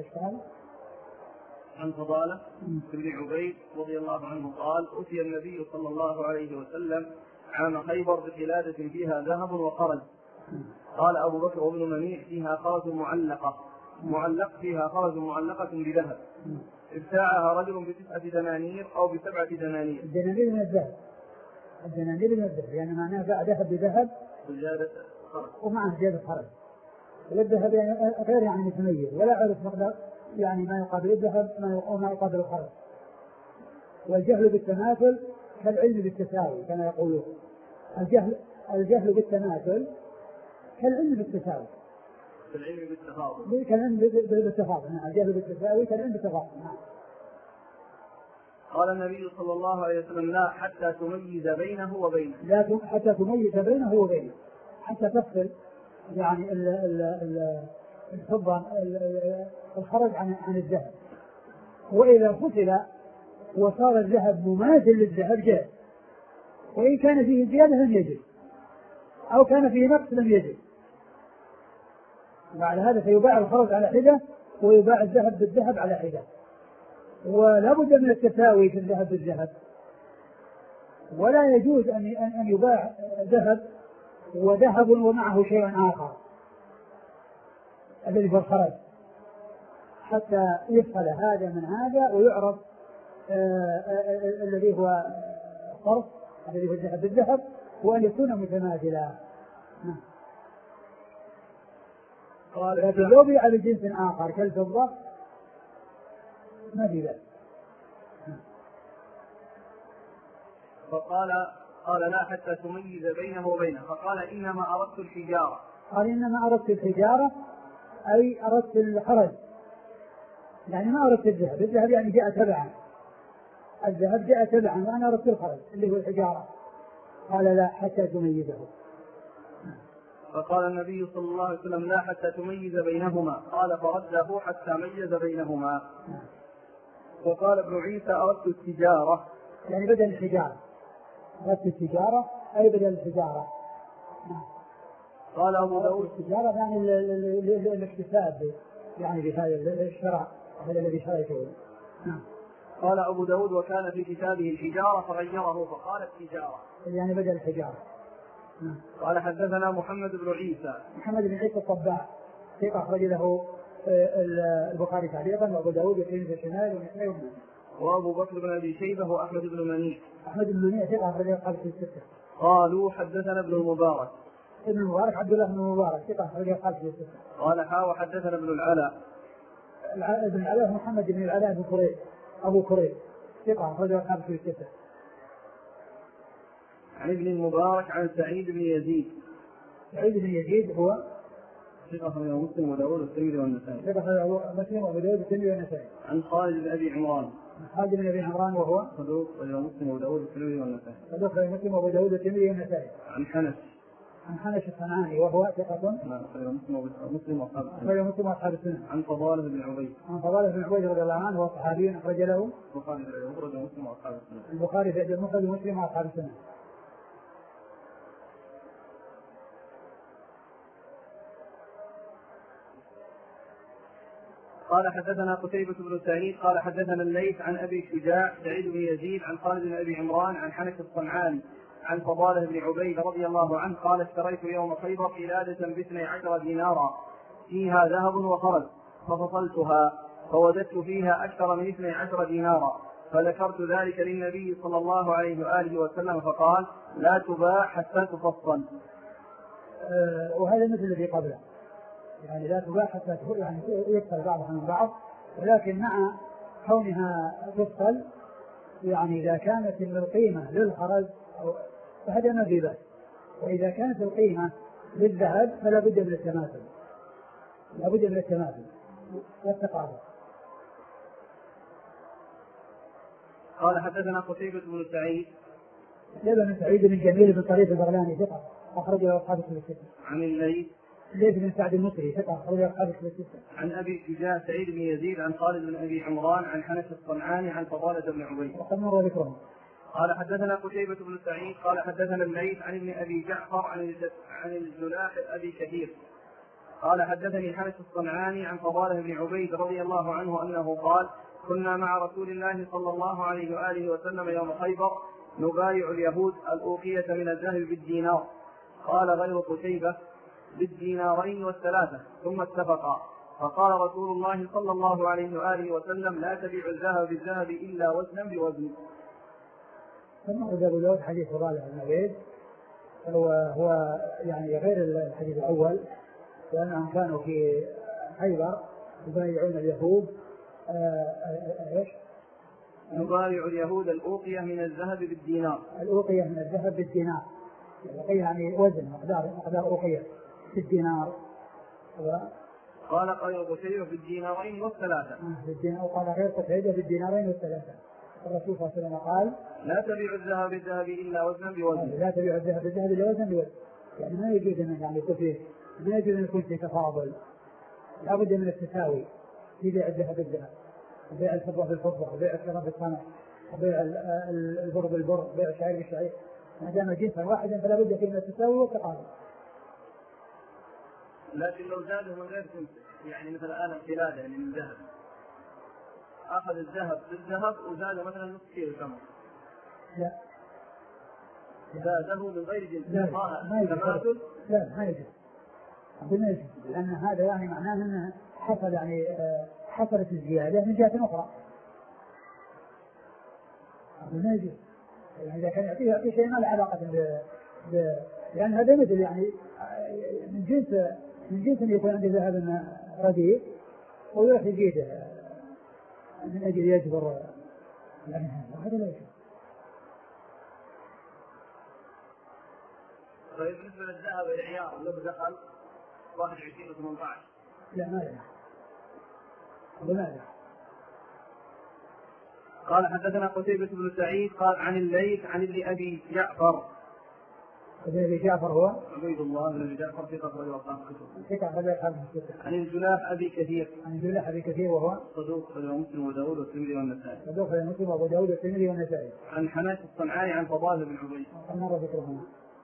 عن فضالة بن عبيد رضي الله عنه قال أتي النبي صلى الله عليه وسلم عام خيبر بقلادة فيها ذهب وخرج. قال أبو بكر بن منيع فيها خرز فيها خرز معلقة بذهب ابتاعها رجل ب9 دنانير أو ب7 دنانير. الدنانير من الذهب، الدنانير من الذهب يعني معناه باع ذهب بذهب وزيادة خرج ومعه زيادة خرج. والذهب يعني غير يعني متميز ولا عرف مقدار يعني ما يقابل الذهب وما يقابل الخرج. والجهل بالتماثل كالعلم بالتساوي كما يقولون. الجهل بالتماثل كالعلم بالتساوي. كالعلم بالتفاضل. نعم الجهل بالتساوي كالعلم بالتفاضل. نعم. قال النبي صلى الله عليه وسلم لا حتى تميز بينه وبينه. لا حتى تميز بينه وبينه، حتى تفصل يعني الفضة الخرج عن الذهب. وإذا فصل وصار الذهب مماثل للذهب جاء، وإن كان فيه زيادة لم يجد أو كان فيه نقص لم يجد. وعلى هذا فيباع الخرج على حدة ويباع الذهب بالذهب على حدة، ولا بد من التساوي في الذهب بالذهب. ولا يجوز أن يباع ذهب وذهب ومعه شيء آخر الذي هو الخرج، حتى يفصل هذا من هذا ويعرف الذي هو الصرف الذي هو الذهب بالذهب، وأن يكون متماثلا. لكن لو بيع بجنس آخر كالفضة ما في ذلك. قال لا حتى تميز بينه وبينه. فقال إنما أردت الحجارة. قال إنما أردت الحجارة أي أردت الخرج، يعني ما أردت الذهب. الذهب يعني جاء تبعا، الذهب جاء تبعا وأنا أردت الخرج اللي هو الحجارة. قال لا حتى تميزه. فقال النبي صلى الله عليه وسلم لا حتى تميز بينهما. قال فرده حتى ميز بينهما. وقال ابن عيسى أردت التجارة يعني بدل الحجارة. أردت التجارة أي بدل الحجارة. قال أبو داود التجارة يعني الاكتساب يعني بهذا الشراء هذا الذي شريته. قال أبو داود وكان في كتابه الحجارة فغيره فقال التجارة يعني بدل الحجارة. قال حدثنا محمد بن عيسى الطباع ثقة أخرج له البخاري تعليقا وأبو داود يقيم في الشمال والنسائي وابن وأبو بكر بن أبي شيبة وأحمد بن منيع. أحمد بن منيع ثقة أخرج له الخمسة الستة. قالوا حدثنا ابن المبارك عبد الله بن المبارك ثقة أخرج له الخمسة الستة. قال وحدثنا ابن العلاء ابن العلاء محمد بن العلاء بن كريب أبو كريب ثقة أخرج له الخمسة الستة. عن ابن المبارك عن سعيد بن يزيد. سعيد بن يزيد هو ثقة أخرجه مسلم وداود والترمذي والنسائي. ثقة أخرجه مسلم وأبو داود والترمذي والنسائي. عن خالد بن أبي عمران. خالد بن أبي عمران وهو صدوق أخرجه مسلم وداود والترمذي والنسائي. صدوق أخرجه مسلم وأبو داود والترمذي والنسائي. عن حنش. عن حنش الصنعاني وهو ثقة. أخرجه مسلم وأصحاب السنة. أخرجه مسلم وأصحاب السنة. عن فضالة بن عبيد. عن فضالة بن عبيد رضي الله عنه وهو صحابي أخرج له البخاري في المفرد ومسلم وأصحاب السنة. البخاري في المفرد ومسلم وأصحاب السنة. قال حدثنا قتيبة بن سعيد قال حدثنا الليث عن أبي شجاع سعيد بن يزيد عن خالد بن أبي عمران عن حنش الصنعاني عن فضالة بن عبيد رضي الله عنه قال اشتريت يوم خيبر قلادة ب12 دينارا فيها ذهب وخرج ففصلتها فوجدت فيها أكثر من 12 دينارا فذكرت ذلك للنبي صلى الله عليه وآله وسلم فقال لا تباع حتى تفصل. وهذا مثل الذي قبله، يعني لا تباع حتى يعني يفصل بعضها من بعض، ولكن مع كونها تفصل يعني إذا كانت القيمة للخرج فهذا ما في بأس، وإذا كانت القيمة للذهب فلا بد من التماثل، لا بد من التماثل والتقارب. قال حدثنا قتيبة بن سعيد بن سعيد بن جميل بن طريف البغلاني ثقة أخرجه أصحاب الكتب الستة. عن الليث بن سعد المصري ثقة أخرجه أصحاب الكتب الستة. عن أبي شجاع سعيد بن يزيد عن خالد بن أبي عمران عن حنش الصنعاني عن فضالة بن عبيد. وقد مر ذكرهم. قال حدثنا قتيبة بن سعيد قال حدثنا الليث عن ابن أبي جعفر عن الجلاح أبي كثير قال حدثني حنش الصنعاني عن فضالة بن عبيد رضي الله عنه أنه قال كنا مع رسول الله صلى الله عليه وآله وسلم يوم خيبر نبايع اليهود الأوقية من الذهب بالدينار. قال غير قتيبة بالدينارين والثلاثة ثم اتفقا فقال رسول الله صلى الله عليه وآله وسلم لا تبيع الذهب بالذهب إلا وزنا بوزن. ثم أبو داود حديث فضالة بن عبيد هو يعني غير الحديث الأول، لأنهم كانوا في خيبر يبايعون اليهود ايش؟ نبايع اليهود الأوقية من الذهب بالدينار. الأوقية من الذهب بالدينار يعني وزن مقدار أوقية بالدينار. قال غير قتيبة بالدينارين والثلاثة. وقال غير قتيبة بالدينارين والثلاثة. الرسول صلى الله عليه وسلم قال لا تبيع الذهب بالذهب إلا وزنا بوزن. لا تبيع الذهب بالذهب إلا وزنا بوزن، يعني ما يجوز أن يعني يكون فيه، لا يجوز أن يكون فيه تفاضل، لا بد من التساوي في بيع الذهب بالذهب، بيع الفضة بالفضة، بيع الصنم بالصنم، بيع البر بالبر، بيع الشعير بالشعير، ما دام جنسا واحدا فلا بد فيه من التساوي والتقارب. لكن لو زاده من غير جنس، يعني مثل آلة قلادة يعني من ذهب، أخذ الذهب بالذهب وزاد مثلا نصف كيلو تمر، لا زاده من غير جنس، لا ما يجوز، لا ما يجوز، لأن هذا يعني معناه أنه حصل يعني حصلت الزيادة من جهة أخرى، ما يجوز. يعني إذا كان يعطيه شيء ما له علاقة لأن هذا مثل يعني من جنس أن يكون عنده ذهب رديء ويروح يزيده من أجل يجبر، يعني هذا لا يجوز. طيب بالنسبة للذهب العيار اللي دخل 21 و18 لا ما يجوز. لماذا؟ قال حدثنا قتيبة بن سعيد قال عن الليث عن ابن أبي جعفر. ابن أبي جعفر هو عبيد الله بن أبي جعفر ثقة رجل أصحاب الكتب. عن الجلاح أبي كثير. عن الجلاح أبي كثير وهو صدوق رجل مسلم وداود والترمذي والنسائي. صدوق رجل مسلم وأبو داود والترمذي والنسائي. عن حناش الصنعاني عن فضالة بن عبيد. مر ذكرهما.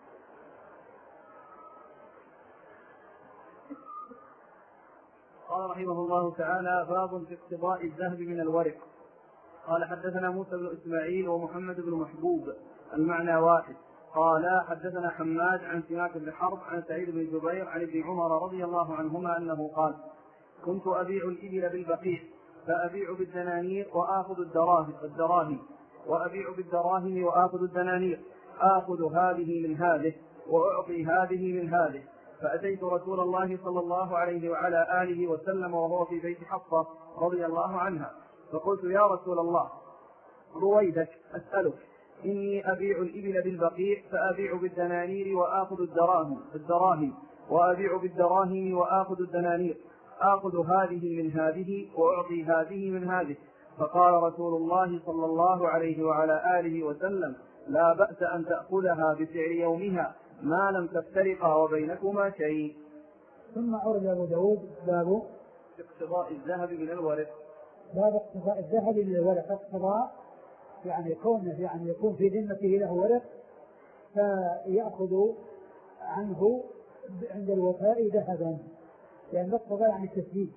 قال رحمه الله تعالى باب في اقتضاء الذهب من الورق. قال حدثنا موسى بن إسماعيل ومحمد بن محبوب المعنى واحد. قال حدثنا حماد عن سماك بن حرب عن سعيد بن جبير عن ابن عمر رضي الله عنهما أنه قال كنت أبيع الإبل بالبقيع فأبيع بالدنانير وآخذ الدراهم وأبيع بالدراهم وآخذ الدنانير، آخذ هذه من هذه وأعطي هذه من هذه. فأتيت رسول الله صلى الله عليه وعلى آله وسلم وهو في بيت حفصة رضي الله عنها فقلت يا رسول الله رويدك أسألك إني أبيع الإبل بالبقيع فأبيع بالدنانير وآخذ الدراهم وأبيع بالدراهم وآخذ الدنانير، آخذ هذه من هذه وأعطي هذه من هذه. فقال رسول الله صلى الله عليه وعلى آله وسلم: لا بأس أن تأخذها بسعر يومها ما لم تفترقا وبينكما شيء. ثم أورد أبو داود باب اقتضاء الذهب من الورق. باب اقتضاء الذهب من الورق. اقتضاء يعني كونه يعني يكون في ذمته له ورق فيأخذ عنه عند الوفاء ذهبا، لأن الاقتضاء يعني التسديد،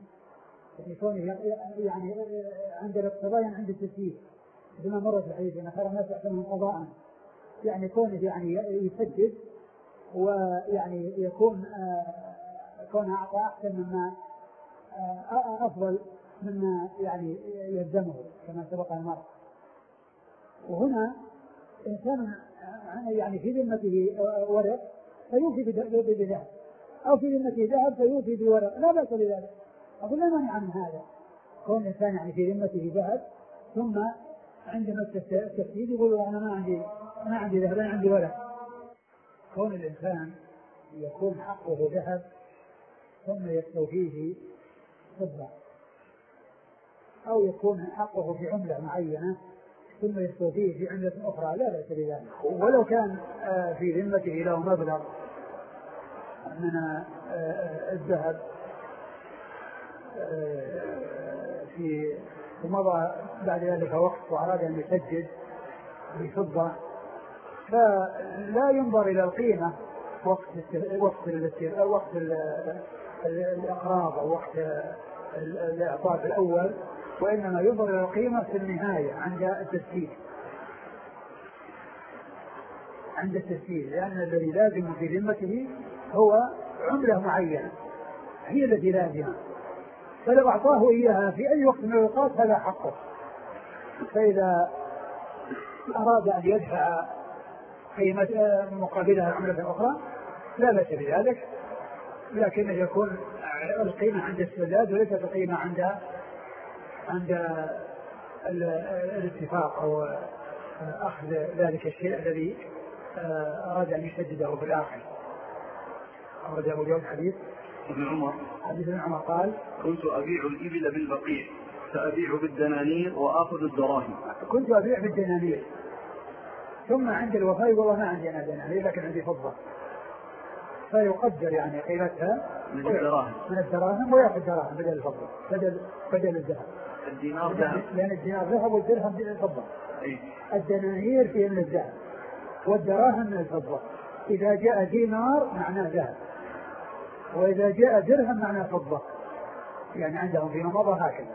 يعني عند الاقتضاء يعني عند التسديد بما مر في الحديث أن خير الناس أحسنهم قضاء، يعني كونه يعني يسدد ويعني يكون كونه أعطى أحسن مما أفضل مما يعني يلزمه كما سبق المرء. وهنا إنسان يعني في ذمته ورق فيوفي بذهب، أو في ذمته ذهب فيوفي بورق، لا بأس بذلك، أقول لا مانع من هذا. كون الإنسان يعني في ذمته ذهب ثم عندما التسديد يقول أنا ما عندي ذهب، أنا عندي ورق. كون الإنسان يكون حقه ذهب ثم يستوفيه فضة، أو يكون حقه في عملة معينة ثم يستوفيه في عملة أخرى، لا بأس بذلك. ولو كان في ذمته له مبلغ من الذهب ومضى بعد ذلك وقت وأراد أن يسدد بفضة، فلا ينظر إلى القيمة وقت الإقراض أو وقت الإعطاء الأول، وإنما ينظر إلى القيمة في النهاية عند التسديد، لأن الذي لازم في ذمته هو عملة معينة هي التي لازمة، فلو أعطاه إياها في أي وقت من الأوقات هذا حقه. فإذا أراد أن يدفع قيمة مقابلها عملة أخرى لا بأس بذلك، لكن يكون القيمة عند السداد وليست القيمة عند الاتفاق أو أخذ ذلك الشيء الذي أراد أن يسدده في الآخر. أراد أبو داود حديث ابن عمر قال: كنت أبيع الإبل بالبقيع فأبيع بالدنانير وآخذ الدراهم. كنت أبيع بالدنانير ثم عند الوفاء والله ما عندي أنا دنانير لكن عندي فضة، فيقدر يعني قيمتها من الدراهم ويأخذ دراهم بدل الفضة بدل الذهب. الدينار ذهب، لأن الدينار ذهب والدرهم فضة. الدنانير فيه من الذهب والدراهم من الفضة. إذا جاء دينار معناه ذهب، وإذا جاء درهم معناه فضة، يعني عندهم في مضى هكذا.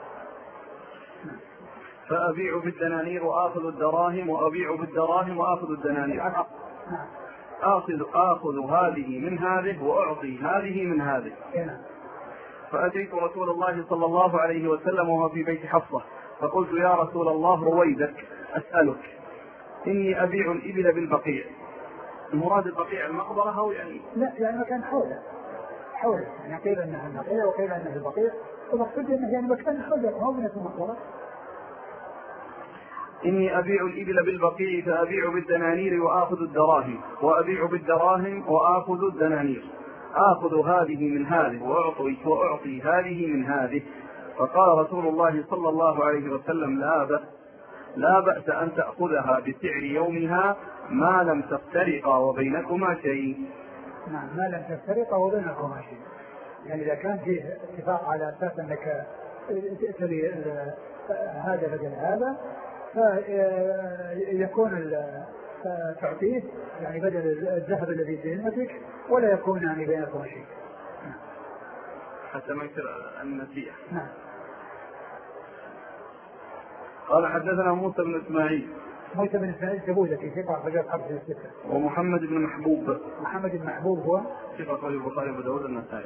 فأبيع بالدنانير وآخذ الدراهم وأبيع بالدراهم وآخذ الدنانير. آخذ هذه من هذه وأعطي هذه من هذه. فأتيت رسول الله صلى الله عليه وسلم وهو في بيت حفصة فقلت: يا رسول الله رويدك أسألك، إني أبيع الإبل بالبقيع. المراد البقيع المقبرة أو يعني؟ لا، يعني مكان حوله يعني قيل أنها البقيع وقيل أنها البقيع، ومقصود أنه يعني مكان حوله هو من المقبرة. إني أبيع الإبل بالبقيع فأبيع بالدنانير وآخذ الدراهم وأبيع بالدراهم وآخذ الدنانير، آخذ هذه من هذه وأعطي هذه من هذه. فقال رسول الله صلى الله عليه وسلم: لا بأس أن تأخذها بسعر يومها ما لم تفترقا وبينكما شيء. نعم، ما لم تفترقا وبينكما شيء، يعني إذا كان فيه اتفاق على أساس أنك تشتري هذا بدل هذا فيكون تعطيه يعني بدل الذهب الذي في ذمتك ولا يكون يعني بينكما شيء. حتى ما يصير النسيئة. نعم. قال: حدثنا موسى بن إسماعيل تبوذكي ثقة أخرجه أصحاب الستة. ومحمد بن محبوب هو ثقة أخرجه البخاري وأبو داود النسائي.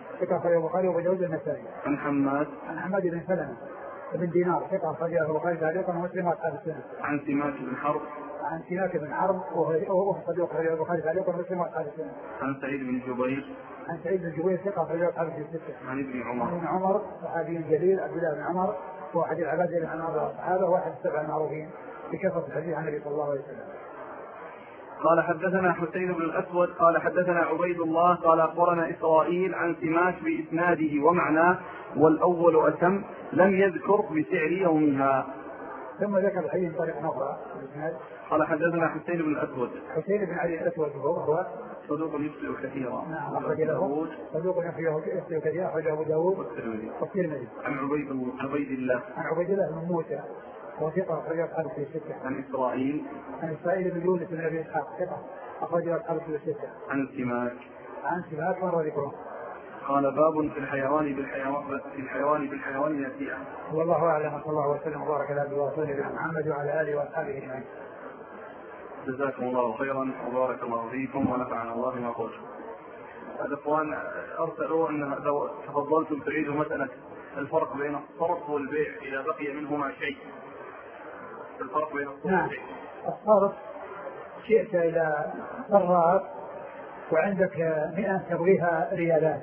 عن حماد بن سلمة بن دينار ثقة أخرجه البخاري تعليقا ومسلم وأصحاب السنة. عن سماك بن حرب وهو صديق أخرجه البخاري تعليقا ومسلم وأصحاب السنة. عن سعيد بن جبير ثقة أخرجه أصحاب الستة. عن ابن عمر صحابي جليل عبد الله بن عمر واحد العباد عن الصحابة واحد السبع المعروفين بكثرة الحديث عن النبي صلى الله عليه وسلم. قال حدثنا حسين بن الأسود قال حدثنا عبيد الله قال أخبرنا إسرائيل عن سماك بإسناده ومعناه والأول أتم لم يذكر بسعر يومها. ثم ذكر الحديث طريق أخرى. قال حدثنا حسين بن الأسود حسين بن علي الأسود هو صدوق يخطئ كثيرا. نعم أخرج له صدوق يخطئ كثيرا أخرجه أبو داود والترمذي. عن عبيد الله بن موسى وثقة أخرج أصحاب في الستة. عن إسرائيل بن يونس بن أبي إسحاق ثقة أخرج أصحاب في الستة. عن سماك مر ذكره. قال باب في الحيوان بالحيوان نسيئة. والله أعلم صلى الله وسلم وبارك على رسوله محمد وعلى آله وأصحابه أجمعين. جزاكم الله خيرا وبارك الله فيكم ونفعنا الله بما قلتم. الأخوان أرسلوا أن لو تفضلتم تعيدوا مسألة الفرق بين الصرف والبيع إذا بقي منهما شيء. الفرق بين الصرف والبيع. الصرف جئت إلى صراف وعندك 100 تبغيها ريالات،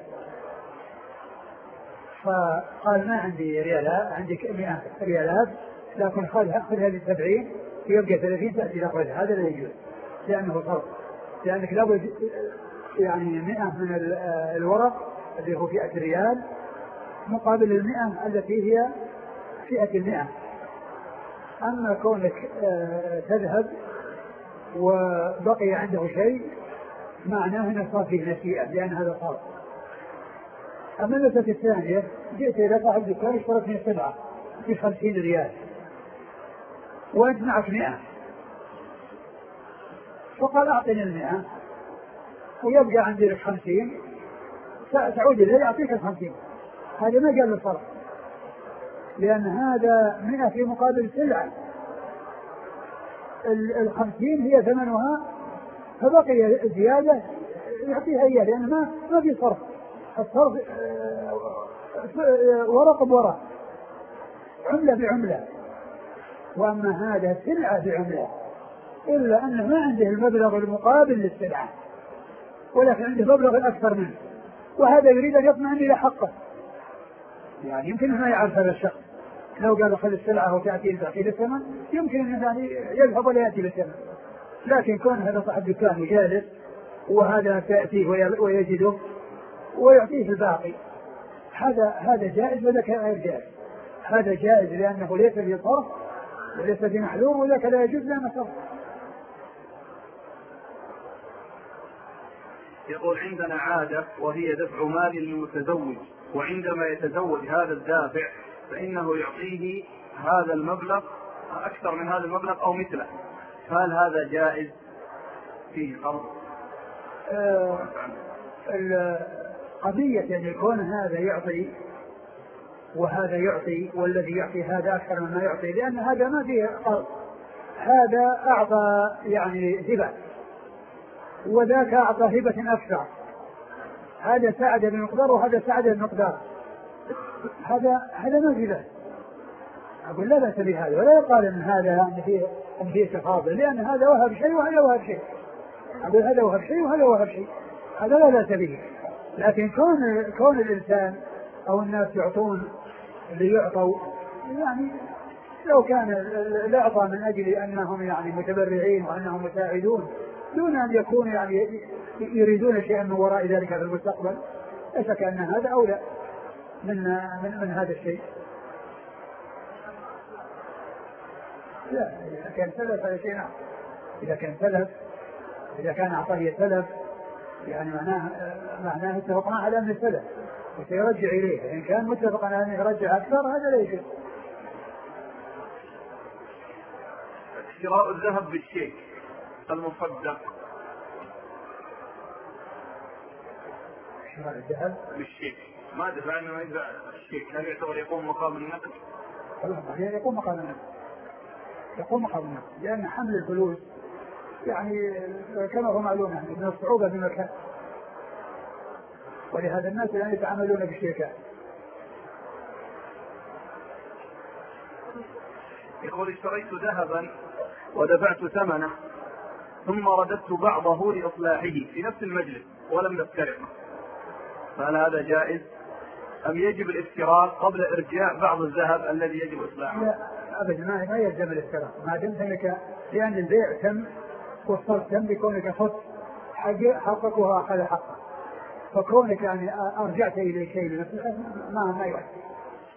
فقال ما عندي ريالات، عندك 100 ريالات لكن خذها ب70 ويبقى 30 تأتي تأخذها. هذا لا يجوز لأنه صرف، لأنك لابد يعني 100 من الورق الذي هو فئة ريال مقابل 100 التي هي فئة 100. أما كونك تذهب وبقي عنده شيء معناه أنه صار فيه نسيئة لأن هذا صرف. أما المسألة الثانية جئت إلى صاحب دكان اشترت من السلعة في 50 ريال وأنت معك 100 فقال أعطني 100 ويبقى عندي لك 50 تعود إليه أعطيك 50. هذا ما قال الصرف لأن هذا 100 في مقابل سلعة 50 هي ثمنها فبقي زيادة يعطيها إياه لأن ما في صرف. الصرف ورق بورق عملة بعملة، وأما هذا سلعة بعملة إلا أنه ما عنده المبلغ المقابل للسلعة ولكن عنده مبلغ أكثر منه وهذا يريد أن يطمئن إلى حقه. يعني يمكن ما يعرف هذا الشخص لو قال خذ السلعة وتأتي بالثمن يمكن أن يعني يذهب ولا يأتي بالثمن، لكن كون هذا صاحب دكان جالس وهذا تأتيه ويجده ويعطيه الباقي هذا جائز وذاك غير جائز. هذا جائز لأنه ليس في صرف وليس في محذور وذاك لا يجوز لأنه صرف. يقول عندنا عادة وهي دفع مال للمتزوج، وعندما يتزوج هذا الدافع فإنه يعطيه هذا المبلغ أكثر من هذا المبلغ أو مثله، فهل هذا جائز فيه قرض؟ قضية أن يكون هذا يعطي وهذا يعطي والذي يعطي هذا أكثر مما يعطي لأن هذا ما فيه قرض، هذا أعطى يعني هبة وذاك أعطى هبة أكثر، هذا ساعد بالمقدار وهذا ساعد بالمقدار، هذا ما في ذلك. أقول لا بأس بهذا ولا يقال أن هذا أن فيه تفاضل لأن هذا وهب شيء وهذا وهب شيء. أقول هذا وهب شيء وهذا وهب شيء، هذا لا بأس به. لكن كون الإنسان أو الناس يعطون اللي يعطوا يعني لو كان الإعطاء من أجل أنهم يعني متبرعين وأنهم مساعدون دون أن يكونوا يعني يريدون شيئا من وراء ذلك في المستقبل لا شك أن هذا أولى من هذا الشيء. لا إذا كان سلف هذا شيء، إذا كان سلف إذا كان أعطاه سلف يعني معناه اتفقنا على أن السلف وسيرجع إليه، إن كان متفقا على أن يرجع أكثر هذا لا يجوز. شراء الذهب بالشيك المصدق. شراء الذهب بالشيك ما دفع عنه إذا الشيك هل يعتبر يقوم مقام النقد؟ يقوم مقام النقد، يقوم مقام النقد لأن حمل الفلوس يعني كما هو معلوم من الصعوبة بمكان، ولهذا الناس الآن يتعاملون بالشيكات. يقول اشتريت ذهبا ودفعت ثمنه ثم رددت بعضه لإصلاحه في نفس المجلس ولم نفترقه، فهل هذا جائز أم يجب الافتراق قبل إرجاع بعض الذهب الذي يجب إصلاحه؟ لا أبدا ما يلزم الافتراق ما دمت أنك لأن البيع تم وصلت بكونك أخذت حقك وأخذ حقك، فكونك يعني أرجعت إلى شيء لنفسك ما يؤثر.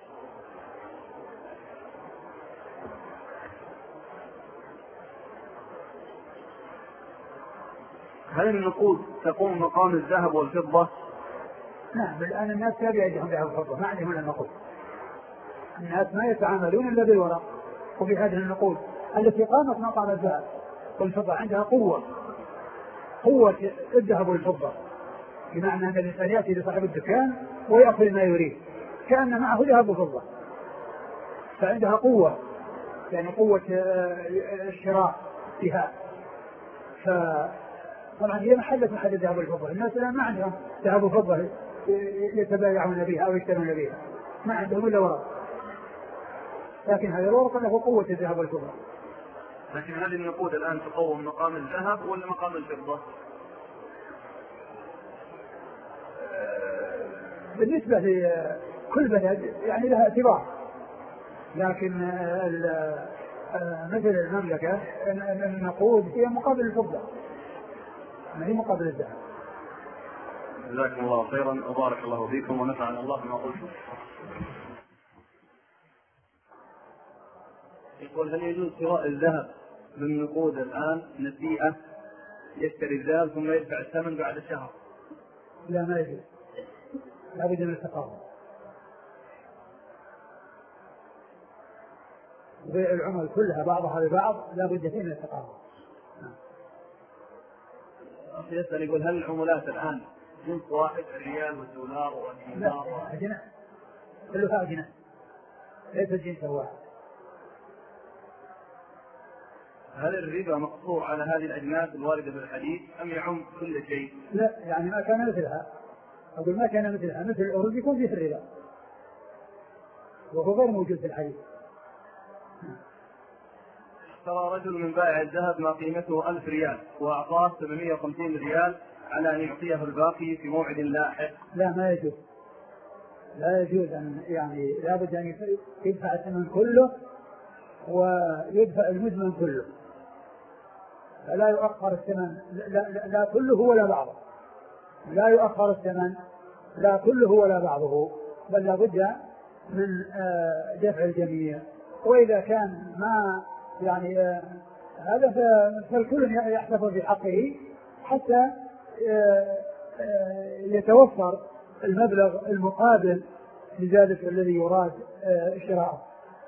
هل النقود تقوم مقام الذهب والفضة؟ نعم، الآن الناس لا بيدهم ذهب وفضة، ما عندهم إلا النقود. الناس ما يتعاملون إلا بالورق. وفي هذه النقود التي قامت مقام الذهب والفضة عندها قوة الذهب والفضة، بمعنى أن الإنسان يأتي لصاحب الدكان ويأخذ ما يريد كأن معه ذهب وفضة، فعندها قوة، يعني قوة الشراء بها. طبعا هي محل الذهب والفضة. الناس الآن ما عندهم ذهب وفضة يتبايعون بها أو يشترون بها، ما عندهم إلا ورق، لكن هذا الورق له قوة الذهب والفضة. لكن هذه النقود الآن تقوم مقام الذهب ولا مقام الفضة؟ بالنسبة لكل بلد يعني لها اعتبار، لكن مثل المملكة النقود هي مقابل الفضة، ما هي مقابل الذهب. جزاكم الله خيرا وبارك الله فيكم ونفعنا الله بما قلتم. يقول هل يجوز شراء الذهب بالنقود الآن نسيئة، يشتري الذهب ثم يدفع الثمن بعد شهر؟ لا، ما يجوز، لا بد من التقابل. بيع العمل كلها بعضها ببعض لا بد فيه من التقابل. يسأل يقول هل العملات الآن جنس واحد، الريال والدولار والدينار؟ لا، أجناس، كلها أجناس، ليس جنس واحد. هل الربا مقصور على هذه الأجناس الواردة في الحديث أم يعم كل شيء؟ لا، يعني ما كان مثلها، أقول ما كان مثلها، مثل الأرز يكون فيه الربا وهو غير موجود في الحديث. اشترى رجل من بائع الذهب ما قيمته 1000 ريال وأعطاه 750 ريال على أن يعطيه الباقي في موعد لاحق. لا، ما يجوز، لا يجوز أن يعني لا بد أن يدفع الثمن كله ويدفع المزمن كله، فلا يؤخر الثمن لا كله ولا بعضه، لا يؤخر الثمن لا كله ولا بعضه، بل لا بد من دفع الجميع. وإذا كان ما يعني هذا فالكل يحتفظ بحقه حتى يتوفر المبلغ المقابل لذلك الذي يراد شراءه.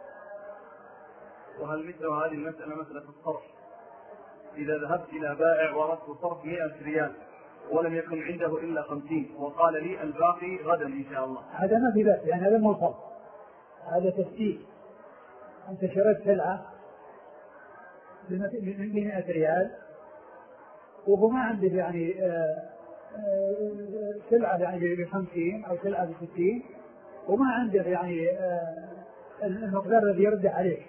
وهل مثل هذه المسألة مسألة الصرف؟ إذا ذهبت إلى بائع وردت صرف 100 ريال ولم يكن عنده إلا 50 وقال لي الباقي غدا إن شاء الله، هذا ما في بأس، يعني هذا مو صرف، هذا تسديد. أنت شريت سلعة ب100 ريال وهو ما عنده يعني سلعة يعني ب50 أو سلعة ب60 وما عنده يعني المقدار الذي يرد عليه،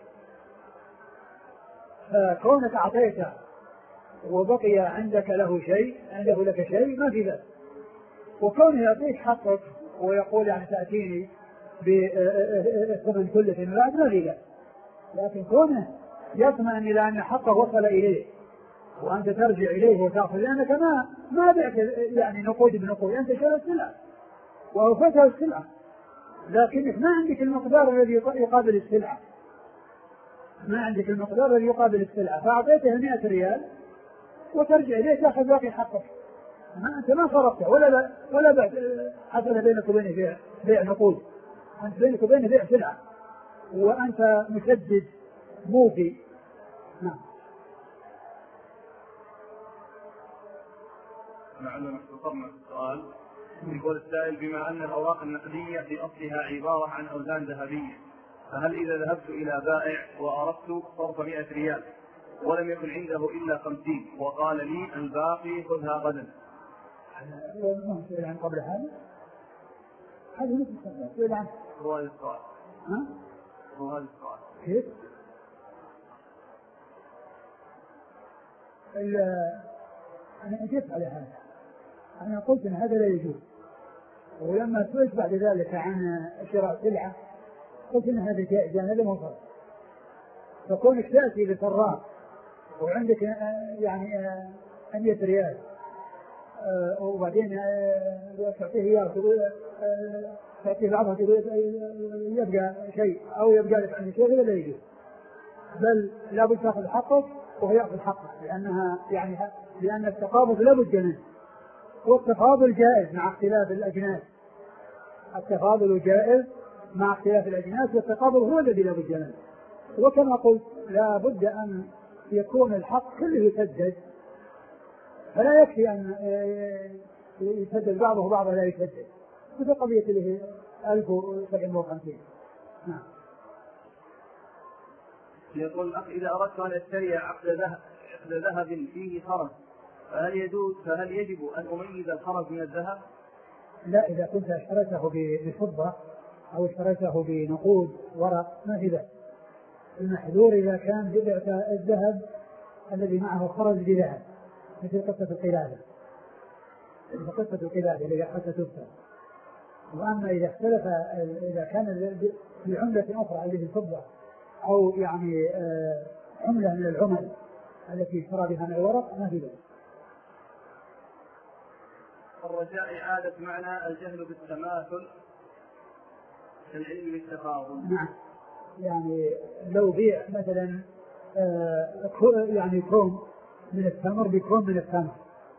فكونك أعطيته وبقي عندك له شيء، عنده لك شيء، ما في بأس. وكونه يعطيك حقك ويقول يعني تأتيني بالثمن كله فيما بعد ما في بأس، لكن كونه يطمئن إلى أن حقه وصل إليه وأنت ترجع إليه وتأخذ، لأنك ما بعت يعني نقود بنقود، أنت شريت سلعة وأوفيتها السلعة لكنك ما عندك المقدار الذي يقابل السلعة، ما عندك المقدار الذي يقابل السلعة، فأعطيته 100 ريال وترجع إليه تأخذ باقي حقك. أنت ما صرفته ولا بعت، حصل بينك وبينه بيع نقود، أنت بينك وبينه بيع سلعة وأنت مسدد موفي. نعم. لعلنا اختصرنا السؤال. يقول السائل بما أن الأوراق النقدية في أصلها عبارة عن أوزان ذهبية، فهل إذا ذهبت إلى بائع وأردت صرف 100 ريال ولم يكن عنده إلا 50 وقال لي الباقي خذها غدا؟ عن قبل هذا مثل السؤال عنه. هو هذا السؤال. هو هذا السؤال. كيف؟ أنا أجبت على هذا، أنا قلت أن هذا لا يجوز، ولما سئلت بعد ذلك عن شراء سلعة قلت أن هذا جائز، هذا مفرط. فكونك تأتي لسراق وعندك يعني 100 ريال وبعدين تعطيه إياه تعطيه بعضها يبقى شيء أو يبقى لك عندك شيء لا يجوز، بل لابد تأخذ حقك وهو يأخذ حقه، لأن التقابض لابد منه، والتفاضل جائز مع اختلاف الأجناس. التفاضل جائز مع اختلاف الأجناس، والتقابض هو الذي لابد منه. وكما قلت لابد أن يكون الحق كله يسدد، فلا يكفي أن يسدد بعضه بعضا لا يسدد، مثل قضية اللي هي 1750. نعم. يقول الأخ: إذا أردت أن أشتري عقد ذهب فيه خرز فهل يجب أن أميز الخرز من الذهب؟ لا، إذا كنت اشتريته بفضة أو اشتريته بنقود ورق ما في ذلك. المحذور إذا كان بعت الذهب الذي معه خرز بذهب، مثل قصة القلادة اللي حتى تبتع. وأما إذا اختلف، إذا كان بعملة أخرى اللي بالفضة أو يعني عملة من العمل التي اشترى بها من الورق ما في ذلك. الرجاء إعادة معنى الجهل بالتماثل كالعلم بالتفاضل. نعم، يعني لو بيع مثلا يعني كوم من التمر بكوم من التمر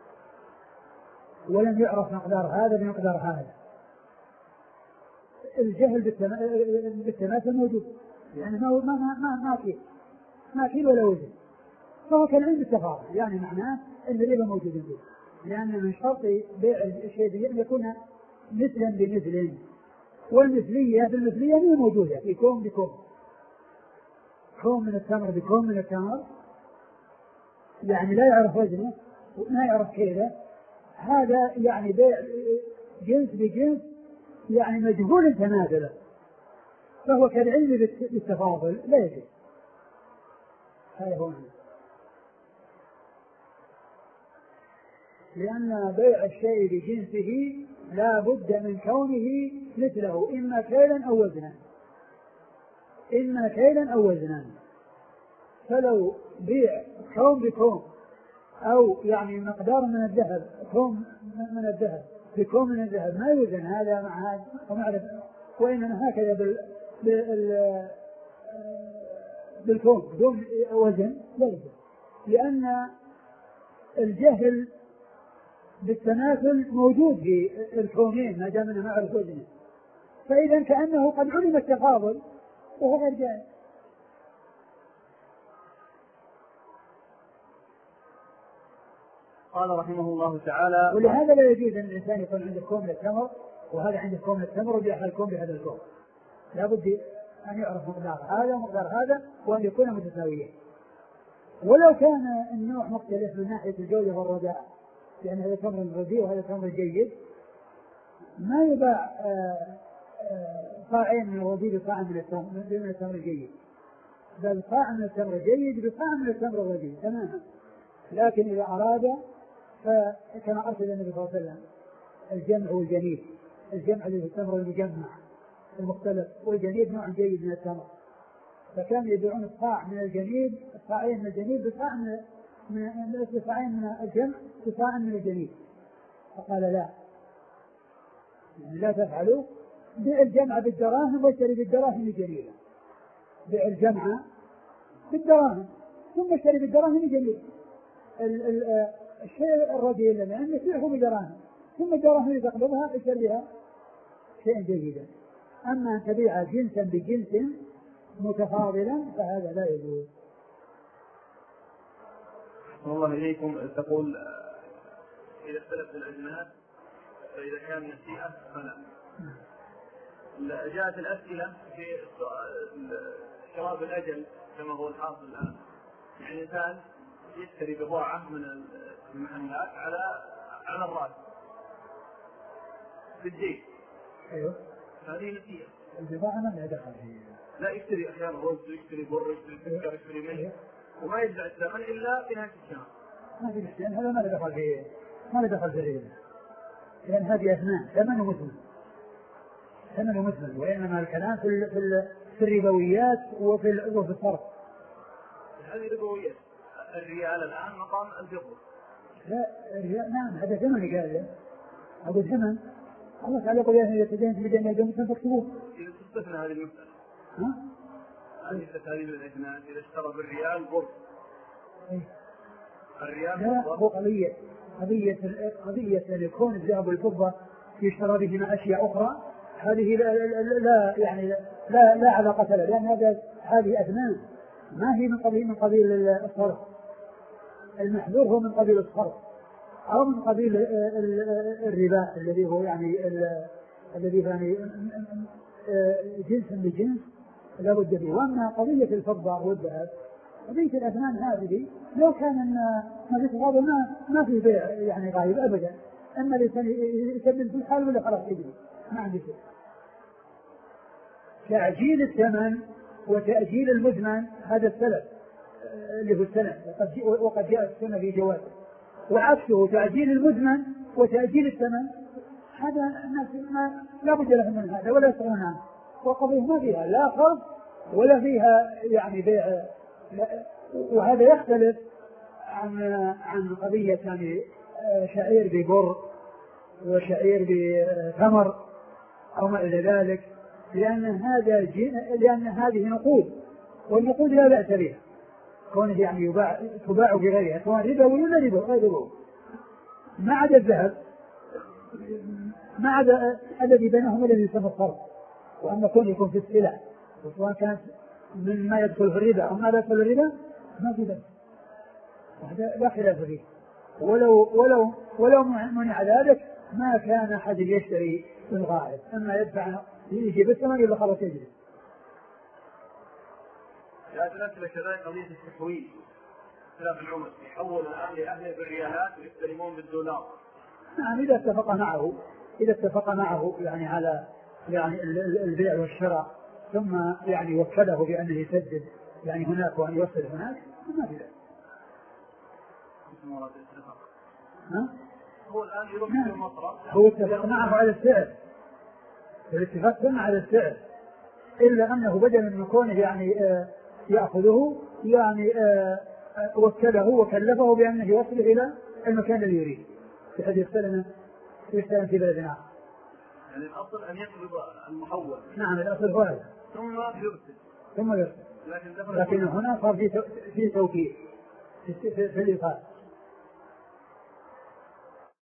ولم يعرف مقدار هذا بمقدار هذا، الجهل بالتماثل موجود، يعني ما كيل ولا وزن، فهو كالعلم بالتفاضل، يعني معناه ان الربا موجود فيه، لان من شرط بيع الشيء ان يكون مثلا بمثل، والمثليه بالمثليه مو موجوده في كوم بكوم، كوم من التمر بكوم من التمر، يعني لا يعرف وزنه وما يعرف كيله، هذا يعني بيع جنس بجنس يعني مجهول تماثله، فهو كالعلم بالتفاضل لا يجوز. هذا هو معنى. لأن بيع الشيء بجنسه لا بد من كونه مثله، إما كيلا أو وزنا، فلو بيع كوم بكوم أو يعني مقدار من الذهب، كوم من الذهب بكوم من الذهب ما يوزن هذا مع هذا ومعرف، وإنما هكذا بالكوم بدون وزن لا يوزن، لأن الجهل بالتماثل موجود في الكونين ما دام انه معرف وزنه، فإذا كأنه قد علم التفاضل وهو غير جائز. قال رحمه الله تعالى: ولهذا لا يجوز أن الإنسان يكون عنده كوم من التمر وهذا عنده كوم من التمر وبيأخذ الكوم بهذا الكوم، لا بد أن يعرف مقدار هذا ومقدار هذا وأن يكون متساويين، ولو كان النوع مختلف من ناحية الجودة والرداء، لأن هذا تمر رديء وهذا تمر جيد، ما يباع صاعين من الرديء بصاع من التمر الجيد، بل صاع من التمر الجيد بصاع من التمر الرديء تماما. لكن إذا أراد فكما أرسل النبي صلى الله عليه وسلم الجمع والجنيد، الجمع اللي التمر المجمع المختلف، والجنيد نوع جيد من التمر، فكانوا يبيعون الصاع من الجنيد، الصاعين من الجنيد بصاع بصاعين من الجمع بصاع من الجنيد، فقال لا، يعني لا تفعلوا، بيع الجمع بالدراهم واشتري بالدراهم الجنيدة، بيع الجمع بالدراهم ثم اشتري بالدراهم الجنيدة، الشيء الرديء لنا أن يبيعه بدراهم ثم الدراهم اللي تقبضها اشتريها شيئا جيدا. أما أن تبيع جنسا بجنس متفاضلا فهذا لا يجوز. الله إليكم تقول: إذا اختلفت الأجناس فإذا كان نسيئة فلا. جاءت الأسئلة في شراء الأجل كما هو الحاصل الآن، يعني الإنسان يشتري بضاعة من المحلات على الرأس بالجيش. أيوه. هذه نسيئة. البضاعة ما دخل فيها. لا، يشتري أحيانا رز، يشتري بر، يشتري سكر، يشتري ملح، وما يدفع الثمن إلا في نهاية الشهر. ما في مشكلة، هذا ما دخل فيه، ما دخل في الربا، لأن هذه أثمان ثمنه مثمن، وإنما الكلام في الربويات وفي الصرف. هذه ربويات. الريال الآن مقام الفضة. لا الريال نعم هذا ثمن قال له أقول ثمن الله تعالى يقول إذا تدينت بدين أيديكم فاكتبوه. إذا تستثنى هذه المسألة هذه تكاليف الإثنان إذا اشترى بالريال بر الريال لا هو قضية أن يكون الذهب والفضة يشترى بهما أشياء أخرى هذه لا يعني لا علاقة لها لأن هذه أثمان ما هي من قبيل الصرف. المحذور هو من قبيل الصرف أو من قبيل الربا الذي هو الذي يعني جنس بجنس لا بد فيه. وأما قضية الفضة والذهب قضية الأثمان هذه لو كان ما في تغاضى ما في بيع يعني غايب أبدا أما يسدد في الحال ولا خلاص يجري ما عندي شيء. تعجيل الثمن وتأجيل المزمن هذا السلف اللي هو السلف وقد جاء السنة في جوازه وعكسه تعجيل المزمن وتأجيل الثمن هذا الناس لا بد لهم من هذا ولا يسرون عنه وقضيه ما فيها لا خرج ولا فيها يعني بيع وهذا يختلف عن قضية يعني شعير ببر وشعير بتمر أو ما إلى ذلك لأن هذه نقود والنقود لا بأس بها كونه يعني تباع بغيرها سواء ربوي ولا غير ربوي ما عدا الذهب ما عدا الذي بينهم الذي يسمى الصرف وأن كون يكون في السلع وسواء كانت مما يدخل في الربا أو ما لا يدخل في الربا ما في بأس وهذا لا خلاف فيه ولو منع ذلك ما كان أحد يشتري بالغائب أما يدفع يجي بالثمن إذا خلص يجري. لا تنسل كذلك قضية التحويل خلاف العمر يحول الآن لأهله بالريالات ويستلمون بالدولار. نعم إذا اتفق معه يعني على يعني البيع والشراء ثم يعني وكله بأنه يسدد يعني هناك وأن يوصل هناك ما في ذلك. هو الآن يروح في المصرف هو اتفق معه على السعر الاتفاق كان على السعر إلا أنه بدل من كونه يعني يأخذه يعني وكله وكلفه بأنه يوصل إلى المكان الذي يريد بحيث يستلم في بلد آخر. يعني الأصل أن يقبض المحول. نعم الأصل هو هذا ثم يرسل لكن هنا صار في توكيل في الإيصال